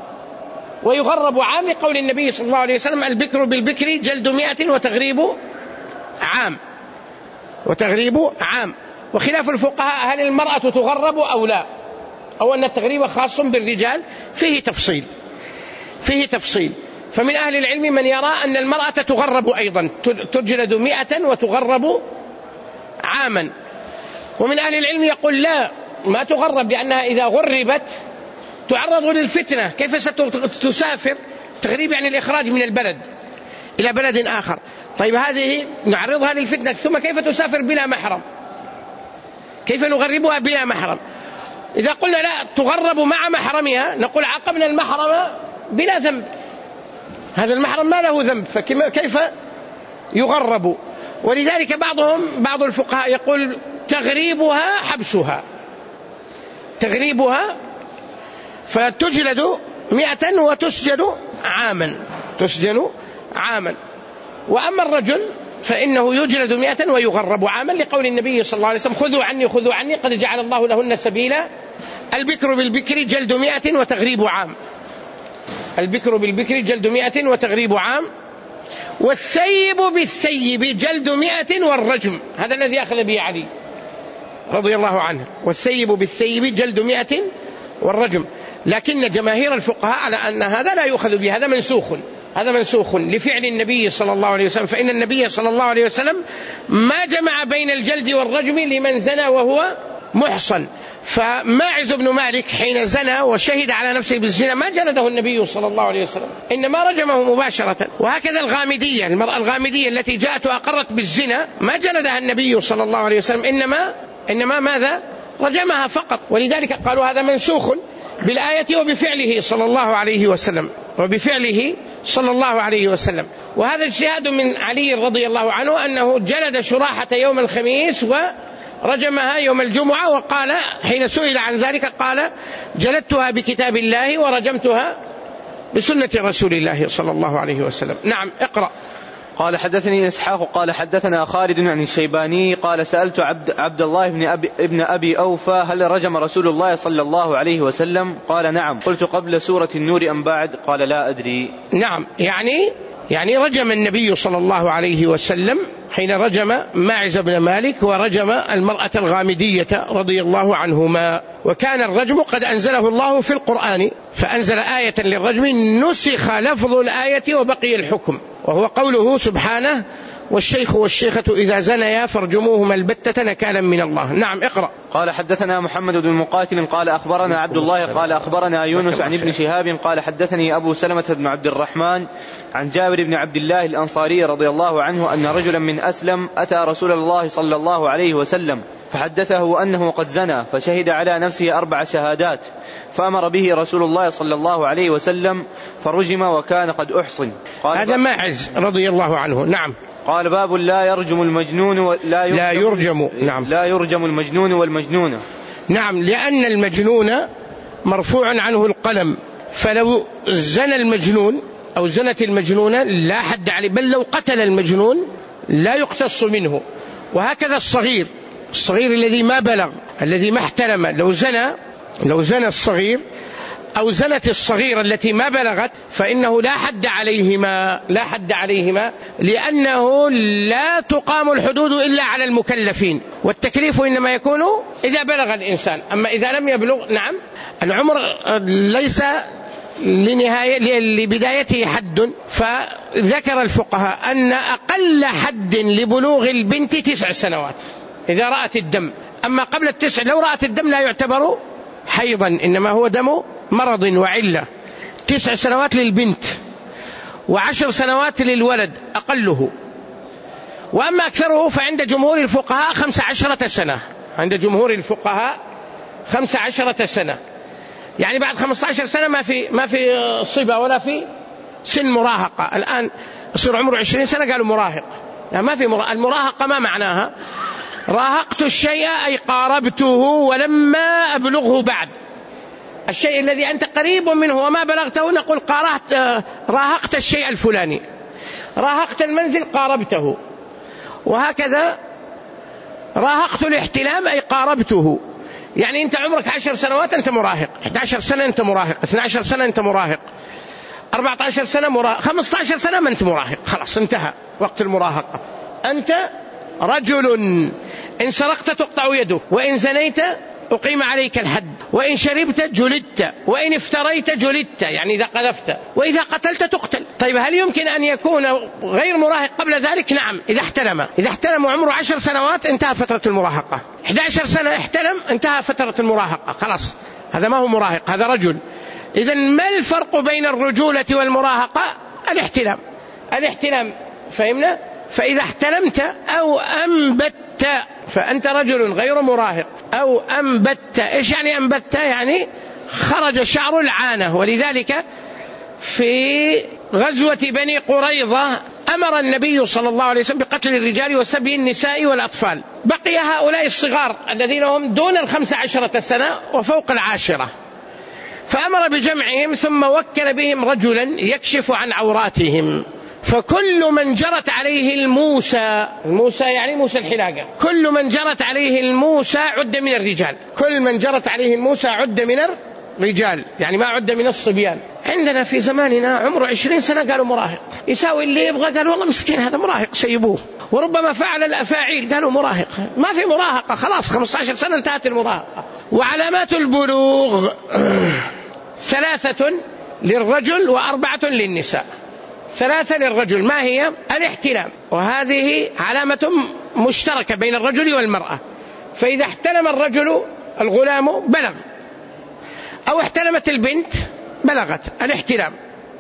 ويغرب عام، لقول النبي صلى الله عليه وسلم: البكر بالبكر جلد مئة وتغريب عام، وتغريب عام. وخلاف الفقهاء هل المرأة تغرب أو لا، أو أن التغريب خاص بالرجال، فيه تفصيل، فيه تفصيل. فمن أهل العلم من يرى أن المرأة تغرب أيضا، تجلد مئة وتغرب عاما. ومن أهل العلم يقول لا، ما تغرب، لأنها إذا غربت تعرض للفتنة، كيف ستسافر؟ تغريب يعني الإخراج من البلد إلى بلد آخر. طيب هذه نعرضها للفتنة، ثم كيف تسافر بلا محرم؟ كيف نغربها بلا محرم؟ إذا قلنا لا تغرب مع محرمها، نقول عاقبنا المحرم بلا ذنب، هذا المحرم ما له ذنب، فكيف يغرب؟ ولذلك بعضهم بعض الفقهاء يقول تغريبها حبسها، تغريبها فتجلد مئة وتسجن عاما، تسجن عاما. وأما الرجل فإنه يجلد مئة ويغرب عاما، لقول النبي صلى الله عليه وسلم: خذوا عني خذوا عني قد جعل الله لهن سبيلا. البكر بالبكر جلد مئة وتغريب عام، البكر بالبكر جلد مئة وتغريب عام. والثيب بالثيب جلد مئة والرجم، هذا الذي أخذ به علي رضي الله عنه، والثيب بالثيب جلد مئة والرجم. لكن جماهير الفقهاء على أن هذا لا يؤخذ به، هذا منسوخ، هذا منسوخ لفعل النبي صلى الله عليه وسلم، فإن النبي صلى الله عليه وسلم ما جمع بين الجلد والرجم لمن زنى وهو محصن. فماعز بن مالك حين زنى وشهد على نفسه بالزنا ما جلده النبي صلى الله عليه وسلم، إنما رجمه مباشرة. وهكذا الغامدية، المرأة الغامدية التي جاءت وأقرت بالزنا ما جلدها النبي صلى الله عليه وسلم، إنما إنما ماذا؟ رجمها فقط. ولذلك قالوا هذا منسوخ بالآية وبفعله صلى الله عليه وسلم، وبفعله صلى الله عليه وسلم. وهذا اجتهاد من علي رضي الله عنه، أنه جلد شراحة يوم الخميس ورجمها يوم الجمعة، وقال حين سئل عن ذلك قال: جلدتها بكتاب الله ورجمتها بسنة رسول الله صلى الله عليه وسلم. نعم، اقرأ. قال: حدثني إسحاق قال حدثنا خالد عن الشيباني قال: سألت عبد, عبد الله بن أبي, ابن أبي أوفى: هل رجم رسول الله صلى الله عليه وسلم؟ قال: نعم. قلت: قبل سورة النور أم بعد؟ قال: لا أدري. نعم، يعني يعني رجم النبي صلى الله عليه وسلم حين رجم ماعز بن مالك ورجم المرأة الغامدية رضي الله عنهما. وكان الرجم قد أنزله الله في القرآن، فأنزل آية للرجم نسخ لفظ الآية وبقي الحكم، وهو قوله سبحانه: والشيخ والشيخة إذا زنيا فارجموهما البتة نكالا من الله. نعم، اقرأ. قال: حدثنا محمد بن مقاتل قال أخبرنا عبد الله قال أخبرنا يونس عن ابن شهاب قال حدثني أبو سلمة بن عبد الرحمن عن جابر بن عبد الله الأنصاري رضي الله عنه أن رجلا من أسلم أتى رسول الله صلى الله عليه وسلم فحدثه أنه قد زنى، فشهد على نفسه أربع شهادات، فأمر به رسول الله صلى الله عليه وسلم فرجم وكان قد أحصن. هذا ماعز رضي الله عنه. نعم. قال: باب لا يرجم المجنون ولا يرجم, لا يرجم نعم لا يرجم المجنون والمجنونة. نعم، لأن المجنون مرفوع عنه القلم، فلو زنى المجنون أو زنت المجنونة لا حد عليه، بل لو قتل المجنون لا يقتص منه. وهكذا الصغير، الصغير الذي ما بلغ، الذي ما احتلم، لو زنى لو زنى الصغير أو زنت الصغيرة التي ما بلغت فإنه لا حد عليهما، لا حد عليهما لأنه لا تقام الحدود إلا على المكلفين، والتكليف إنما يكون إذا بلغ الإنسان. أما إذا لم يبلغ، نعم، العمر ليس لنهاية لبدايته حد، فذكر الفقهاء أن أقل حد لبلوغ البنت تسع سنوات إذا رأت الدم. أما قبل التسع لو رأت الدم لا يعتبر حيضا، إنما هو دم مرض وعلة. تسع سنوات للبنت وعشر سنوات للولد أقله. وأما أكثره فعند جمهور الفقهاء خمس عشرة سنة، عند جمهور الفقهاء خمس عشرة سنة، يعني بعد خمسة عشر سنة ما في ما في صبا ولا في سن مراهقة. الآن يصير عمره عشرين سنة قالوا مراهق، يعني ما في مراهقة. المراهقة ما معناها؟ راهقت الشيء أي قاربته ولما أبلغه بعد. الشيء الذي أنت قريب منه وما بلغته نقول قارهت راهقت الشيء الفلاني. راهقت المنزل قاربته، وهكذا راهقت الاحتلام أي قاربته. يعني أنت عمرك عشر سنوات أنت مراهق، إحدى عشرة سنة أنت مراهق، اثنتي عشرة سنة أنت مراهق، أربعة عشر سنة مراهق، خمسة عشر سنة ما أنت مراهق، خلاص انتهى وقت المراهقة. أنت رجل، إن سرقت تقطع يده، وإن زنيت أقيم عليك الحد، وإن شربت جلدت، وإن افتريت جلدت، يعني إذا قذفت، وإذا قتلت تقتل. طيب هل يمكن أن يكون غير مراهق قبل ذلك؟ نعم، إذا احتلم. إذا احتلم وعمره عشر سنوات انتهى فترة المراهقة. إحدى عشر سنة احتلم انتهى فترة المراهقة، خلاص هذا ما هو مراهق، هذا رجل. إذن ما الفرق بين الرجولة والمراهقة؟ الاحتلام. الاحتلام فهمنا؟ فإذا احتلمت أو أنبت فأنت رجل غير مراهق. أو أنبت، إيش يعني أنبت؟ يعني خرج شعر العانة. ولذلك في غزوة بني قريظة أمر النبي صلى الله عليه وسلم بقتل الرجال وسبي النساء والأطفال. بقي هؤلاء الصغار الذين هم دون الخمس عشرة سنة وفوق العاشرة، فأمر بجمعهم ثم وكل بهم رجلا يكشف عن عوراتهم. فكل من جرت عليه الموسى، الموسى يعني موسى الحلاقة، كل من جرت عليه الموسى عد من الرجال، كل من جرت عليه الموسى عد من الرجال، يعني ما عد من الصبيان. عندنا في زماننا عمره عشرين سنة قالوا مراهق، يساوي اللي يبغى قالوا والله مسكين هذا مراهق سيبوه، وربما فعل الأفاعيل قالوا مراهق. ما في مراهقة، خلاص خمسة عشر سنة انتهت المراهقة. وعلامات البلوغ ثلاثة للرجل وأربعة للنساء. ثلاثة للرجل، ما هي؟ الاحتلام، وهذه علامة مشتركة بين الرجل والمرأة. فإذا احتلم الرجل الغلام بلغ، أو احتلمت البنت بلغت الاحتلام.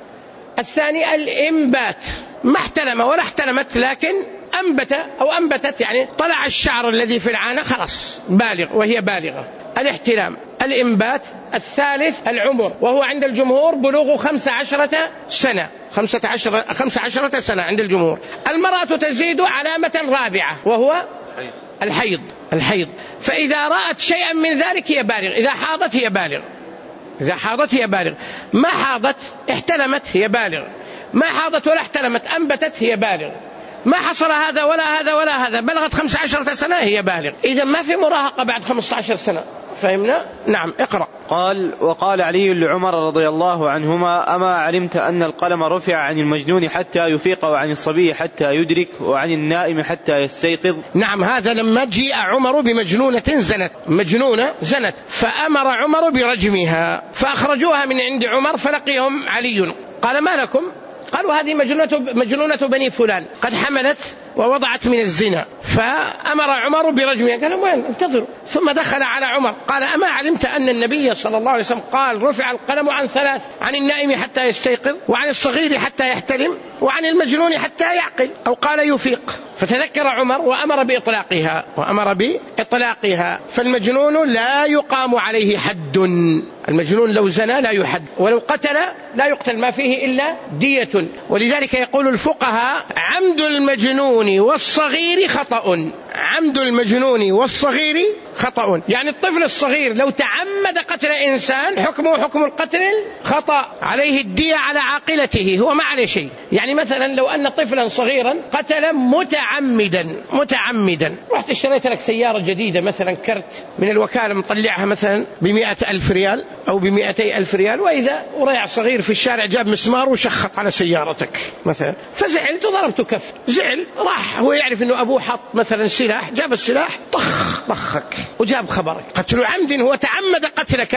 الثاني الإنبات، ما احتلم ولا احتلمت لكن أنبت أو أنبتت، يعني طلع الشعر الذي في العانة خلاص بالغ وهي بالغة، الاحتلام الإنبات. الثالث العمر، وهو عند الجمهور بلوغ خمسة عشرة سنة، خمسة عشر خمسة عشرة سنة عند الجمهور. المرأة تزيد علامة رابعة وهو الحيض. الحيض فإذا رأت شيئا من ذلك هي بالغ، إذا حاضت هي بالغ، إذا حاضت هي بالغ، ما حاضت احتلمت هي بالغ، ما حاضت ولا احتلمت أنبتت هي بالغ، ما حصل هذا ولا هذا ولا هذا، بلغت خمسة عشرة سنة هي بالغ. إذا ما في مراهقة بعد خمسة عشر سنة. فهمنا؟ نعم، اقرأ. قال: وقال علي لعمر رضي الله عنهما: أما علمت أن القلم رفع عن المجنون حتى يفيق، وعن الصبي حتى يدرك، وعن النائم حتى يستيقظ؟ نعم، هذا لما جاء عمر بمجنونة زنت، مجنونة زنت، فأمر عمر برجمها، فأخرجوها من عند عمر، فلقيهم علي قال: ما لكم؟ قالوا: هذه مجنونة, مجنونة بني فلان قد حملت ووضعت من الزنا. فأمر عمر برجمها. قالوا: وين؟ انتظروا. ثم دخل على عمر قال: أما علمت أن النبي صلى الله عليه وسلم قال: رفع القلم عن ثلاث، عن النائم حتى يستيقظ، وعن الصغير حتى يحتلم، وعن المجنون حتى يعقل، أو قال يفيق. فتذكر عمر وأمر بإطلاقها، وأمر بإطلاقها. فالمجنون لا يقام عليه حد، المجنون لو زنى لا يحد، ولو قتل لا يقتل، ما فيه إلا دية. ولذلك يقول الفقهاء: عمد المجنون والصغير خطأ، عمد المجنون والصغير خطأ، يعني الطفل الصغير لو تعمد قتل إنسان حكمه حكم القتل خطأ، عليه الدية على عاقلته، هو ما عليه شيء. يعني مثلا لو أن طفلا صغيرا قتل متعمدا متعمدا رحت اشتريت لك سيارة جديدة مثلا كرت من الوكالة مطلعها مثلا بمئة ألف ريال أو بمئتي ألف ريال، وإذا وريع صغير في الشارع جاب مسمار وشخط على سيارتك مثلا، فزعلت وضربت كف، زعل، راح هو يعرف أنه أبوه حط مثلا سلاح، جاب السلاح طخ طخك وجاب خبرك، قتل عمد، هو تعمد قتلك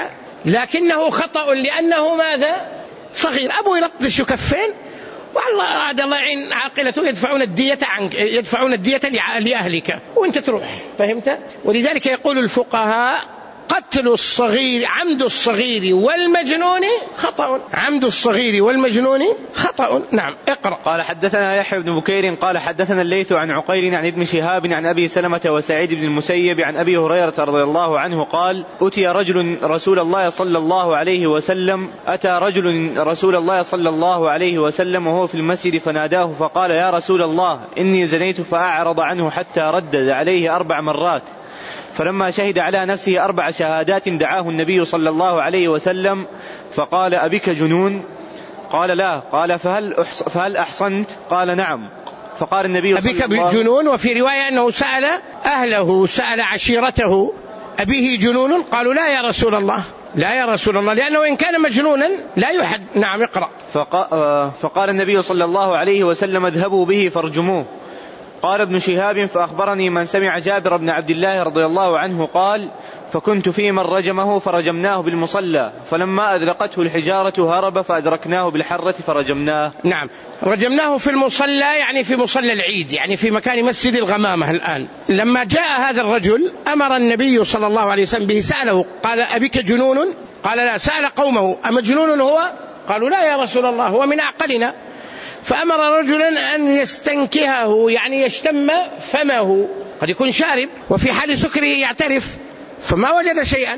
لكنه خطأ لأنه ماذا؟ صغير. أبوه يلطش كفين والله عاد الله يعين عاقلته يدفعون الدية عنك، يدفعون الدية لأهلك وانت تروح. فهمت؟ ولذلك يقول الفقهاء قتل الصغير عمد الصغير والمجنون خطأ، عمد الصغير والمجنون خطأ. نعم اقرأ. قال حدثنا يحيى بن بكير قال حدثنا الليث عن عقيل عن ابن شهاب عن أبي سلمة وسعيد بن المسيب عن أبي هريرة رضي الله عنه قال أتي رجل رسول الله صلى الله عليه وسلم أتى رجل رسول الله صلى الله عليه وسلم وهو في المسجد فناداه فقال يا رسول الله إني زنيت، فأعرض عنه حتى ردد عليه أربع مرات، فلما شهد على نفسه أربع شهادات دعاه النبي صلى الله عليه وسلم فقال أبك جنون؟ قال لا. قال فهل, أحص فهل أحصنت؟ قال نعم. فقال النبي صلى الله عليه وسلم أبك جنون. وفي رواية أنه سأل أهله سأل عشيرته أبيه جنون؟ قالوا لا يا رسول الله، لا يا رسول الله، لأنه إن كان مجنونا لا يحد. نعم اقرأ. فقال النبي صلى الله عليه وسلم اذهبوا به فارجموه. قال ابن شهاب فأخبرني من سمع جابر بن عبد الله رضي الله عنه قال فكنت في من رجمه فرجمناه بالمصلى، فلما أذلقته الحجارة هرب فأدركناه بالحرة فرجمناه. نعم رجمناه في المصلى يعني في مصلى العيد، يعني في مكان مسجد الغمامة الآن. لما جاء هذا الرجل أمر النبي صلى الله عليه وسلم به، سأله قال أبك جنون؟ قال لا. سأل قومه أمجنون هو؟ قالوا لا يا رسول الله هو من أعقلنا. فأمر رجلا أن يستنكهه يعني يشتم فمه، قد يكون شارب وفي حال سكره يعترف فما وجد شيئا،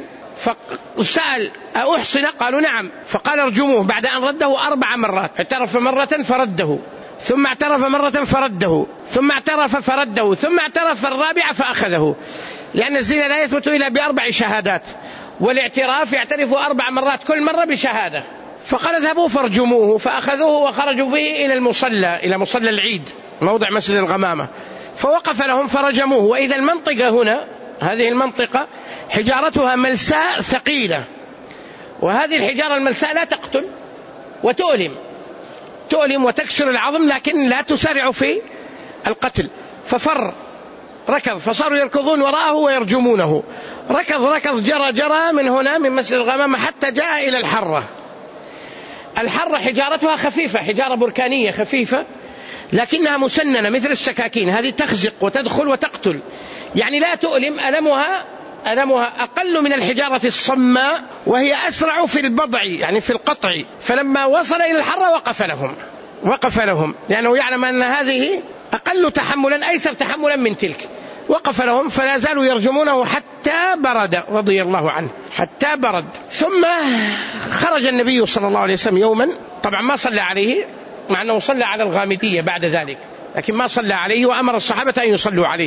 فسأل أحصن؟ قالوا نعم. فقال ارجموه بعد أن رده أربع مرات، اعترف مرة فرده، ثم اعترف مرة فرده، ثم اعترف فرده، ثم اعترف الرابعة فأخذه، لأن الزنا لا يثبت إلا بأربع شهادات، والاعتراف يعترف أربع مرات كل مرة بشهادة. فقال اذهبوا فارجموه، فأخذوه وخرجوا به إلى المصلى، إلى مصلى العيد موضع مسجد الغمامة، فوقف لهم فرجموه. وإذا المنطقة هنا هذه المنطقة حجارتها ملساء ثقيلة، وهذه الحجارة الملساء لا تقتل وتؤلم، تؤلم وتكسر العظم لكن لا تسارع في القتل. ففر ركض، فصاروا يركضون وراءه ويرجمونه، ركض ركض جرى جرى من هنا من مسجد الغمامة حتى جاء إلى الحرة. الحرة حجارتها خفيفة، حجارة بركانية خفيفة لكنها مسننة مثل السكاكين، هذه تخزق وتدخل وتقتل، يعني لا تؤلم، ألمها ألمها أقل من الحجارة الصماء، وهي أسرع في البضع يعني في القطع. فلما وصل إلى الحرة وقف لهم، وقف لهم لأنه يعلم أن هذه أقل تحملا أيسر تحملا من تلك. وقف لهم فلا زالوا يرجمونه حتى برد رضي الله عنه، حتى برد. ثم خرج النبي صلى الله عليه وسلم يوما، طبعا ما صلى عليه مع أنه صلى على الغامدية بعد ذلك، لكن ما صلى عليه وأمر الصحابة أن يصلوا عليه.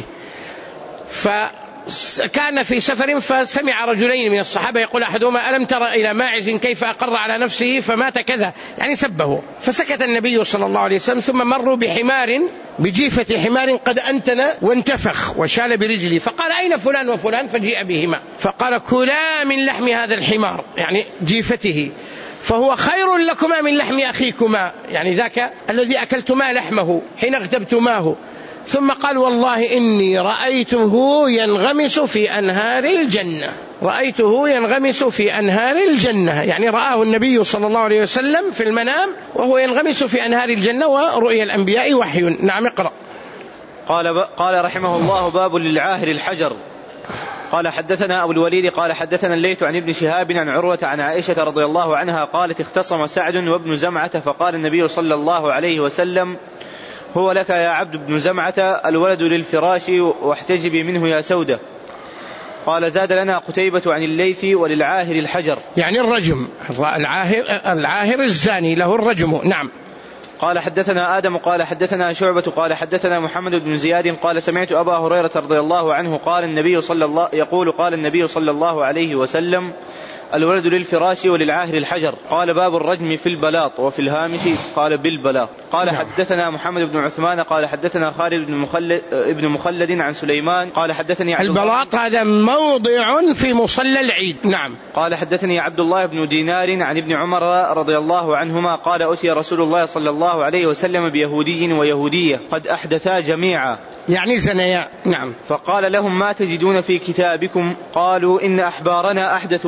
فكان في سفر فسمع رجلين من الصحابة يقول أحدهما ألم تر إلى ماعز كيف أقر على نفسه فمات كذا، يعني سبه. فسكت النبي صلى الله عليه وسلم، ثم مروا بحمار بجيفة حمار قد أنتن وانتفخ وشال برجلي، فقال أين فلان وفلان؟ فجيء بهما، فقال كلا من لحم هذا الحمار يعني جيفته، فهو خير لكما من لحم أخيكما، يعني ذاك الذي أكلتما لحمه حين اغتبتماه. ثم قال والله إني رأيته ينغمس في أنهار الجنة، رأيته ينغمس في أنهار الجنة، يعني رآه النبي صلى الله عليه وسلم في المنام وهو ينغمس في أنهار الجنة، ورؤيا الأنبياء وحي. نعم اقرأ. قال, قال رحمه الله باب للعاهر الحجر. قال حدثنا أبو الوليد قال حدثنا الليث عن ابن شهاب عن عروة عن عائشة رضي الله عنها قالت اختصم سعد وابن زمعة فقال النبي صلى الله عليه وسلم هو لك يا عبد بن زمعة الولد للفراش واحتجبي منه يا سودة. قال زاد لنا قتيبة عن الليث وللعاهر الحجر، يعني الرجم، العاهر, العاهر الزاني له الرجم. نعم. قال حدثنا آدم قال حدثنا شعبة قال حدثنا محمد بن زياد قال سمعت أبا هريرة رضي الله عنه قال النبي صلى الله يقول قال النبي صلى الله عليه وسلم الولد للفراش وللعاهر الحجر. قال باب الرجم في البلاط وفي الهامش قال بالبلاط. قال حدثنا محمد بن عثمان قال حدثنا خالد بن مخلد, ابن مخلد عن سليمان قال حدثني البلاط هذا موضع في مصلى العيد. نعم. قال حدثني عبد الله بن دينار عن ابن عمر رضي الله عنهما قال أتي رسول الله صلى الله عليه وسلم بيهودي ويهودية قد أحدثا جميعا، يعني زنيا. نعم. فقال لهم ما تجدون في كتابكم؟ قالوا إن أحبارنا أحدثوا, تح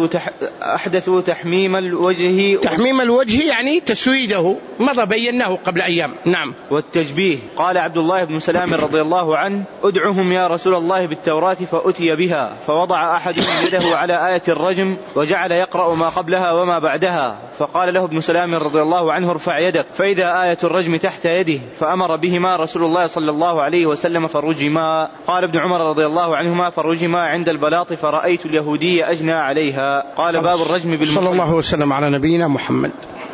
أحدثوا تحميم الوجه تحميم الوجه يعني تسويده، مضى بيناه قبل أيام. نعم. والتشبيه. قال عبد الله بن سلام رضي الله عنه: ادعهم يا رسول الله بالتوراة فأتي بها، فوضع أحدهم يده على آية الرجم وجعل يقرأ ما قبلها وما بعدها، فقال له ابن سلام رضي الله عنه: ارفع يدك، فإذا آية الرجم تحت يده، فأمر بهما رسول الله صلى الله عليه وسلم فرجما. قال ابن عمر رضي الله عنهما: فرجما عند البلاط فرأيت اليهودي أجنى عليها. قال: باب الرجم بالمصحف. صلى الله وسلم على نبينا محمد.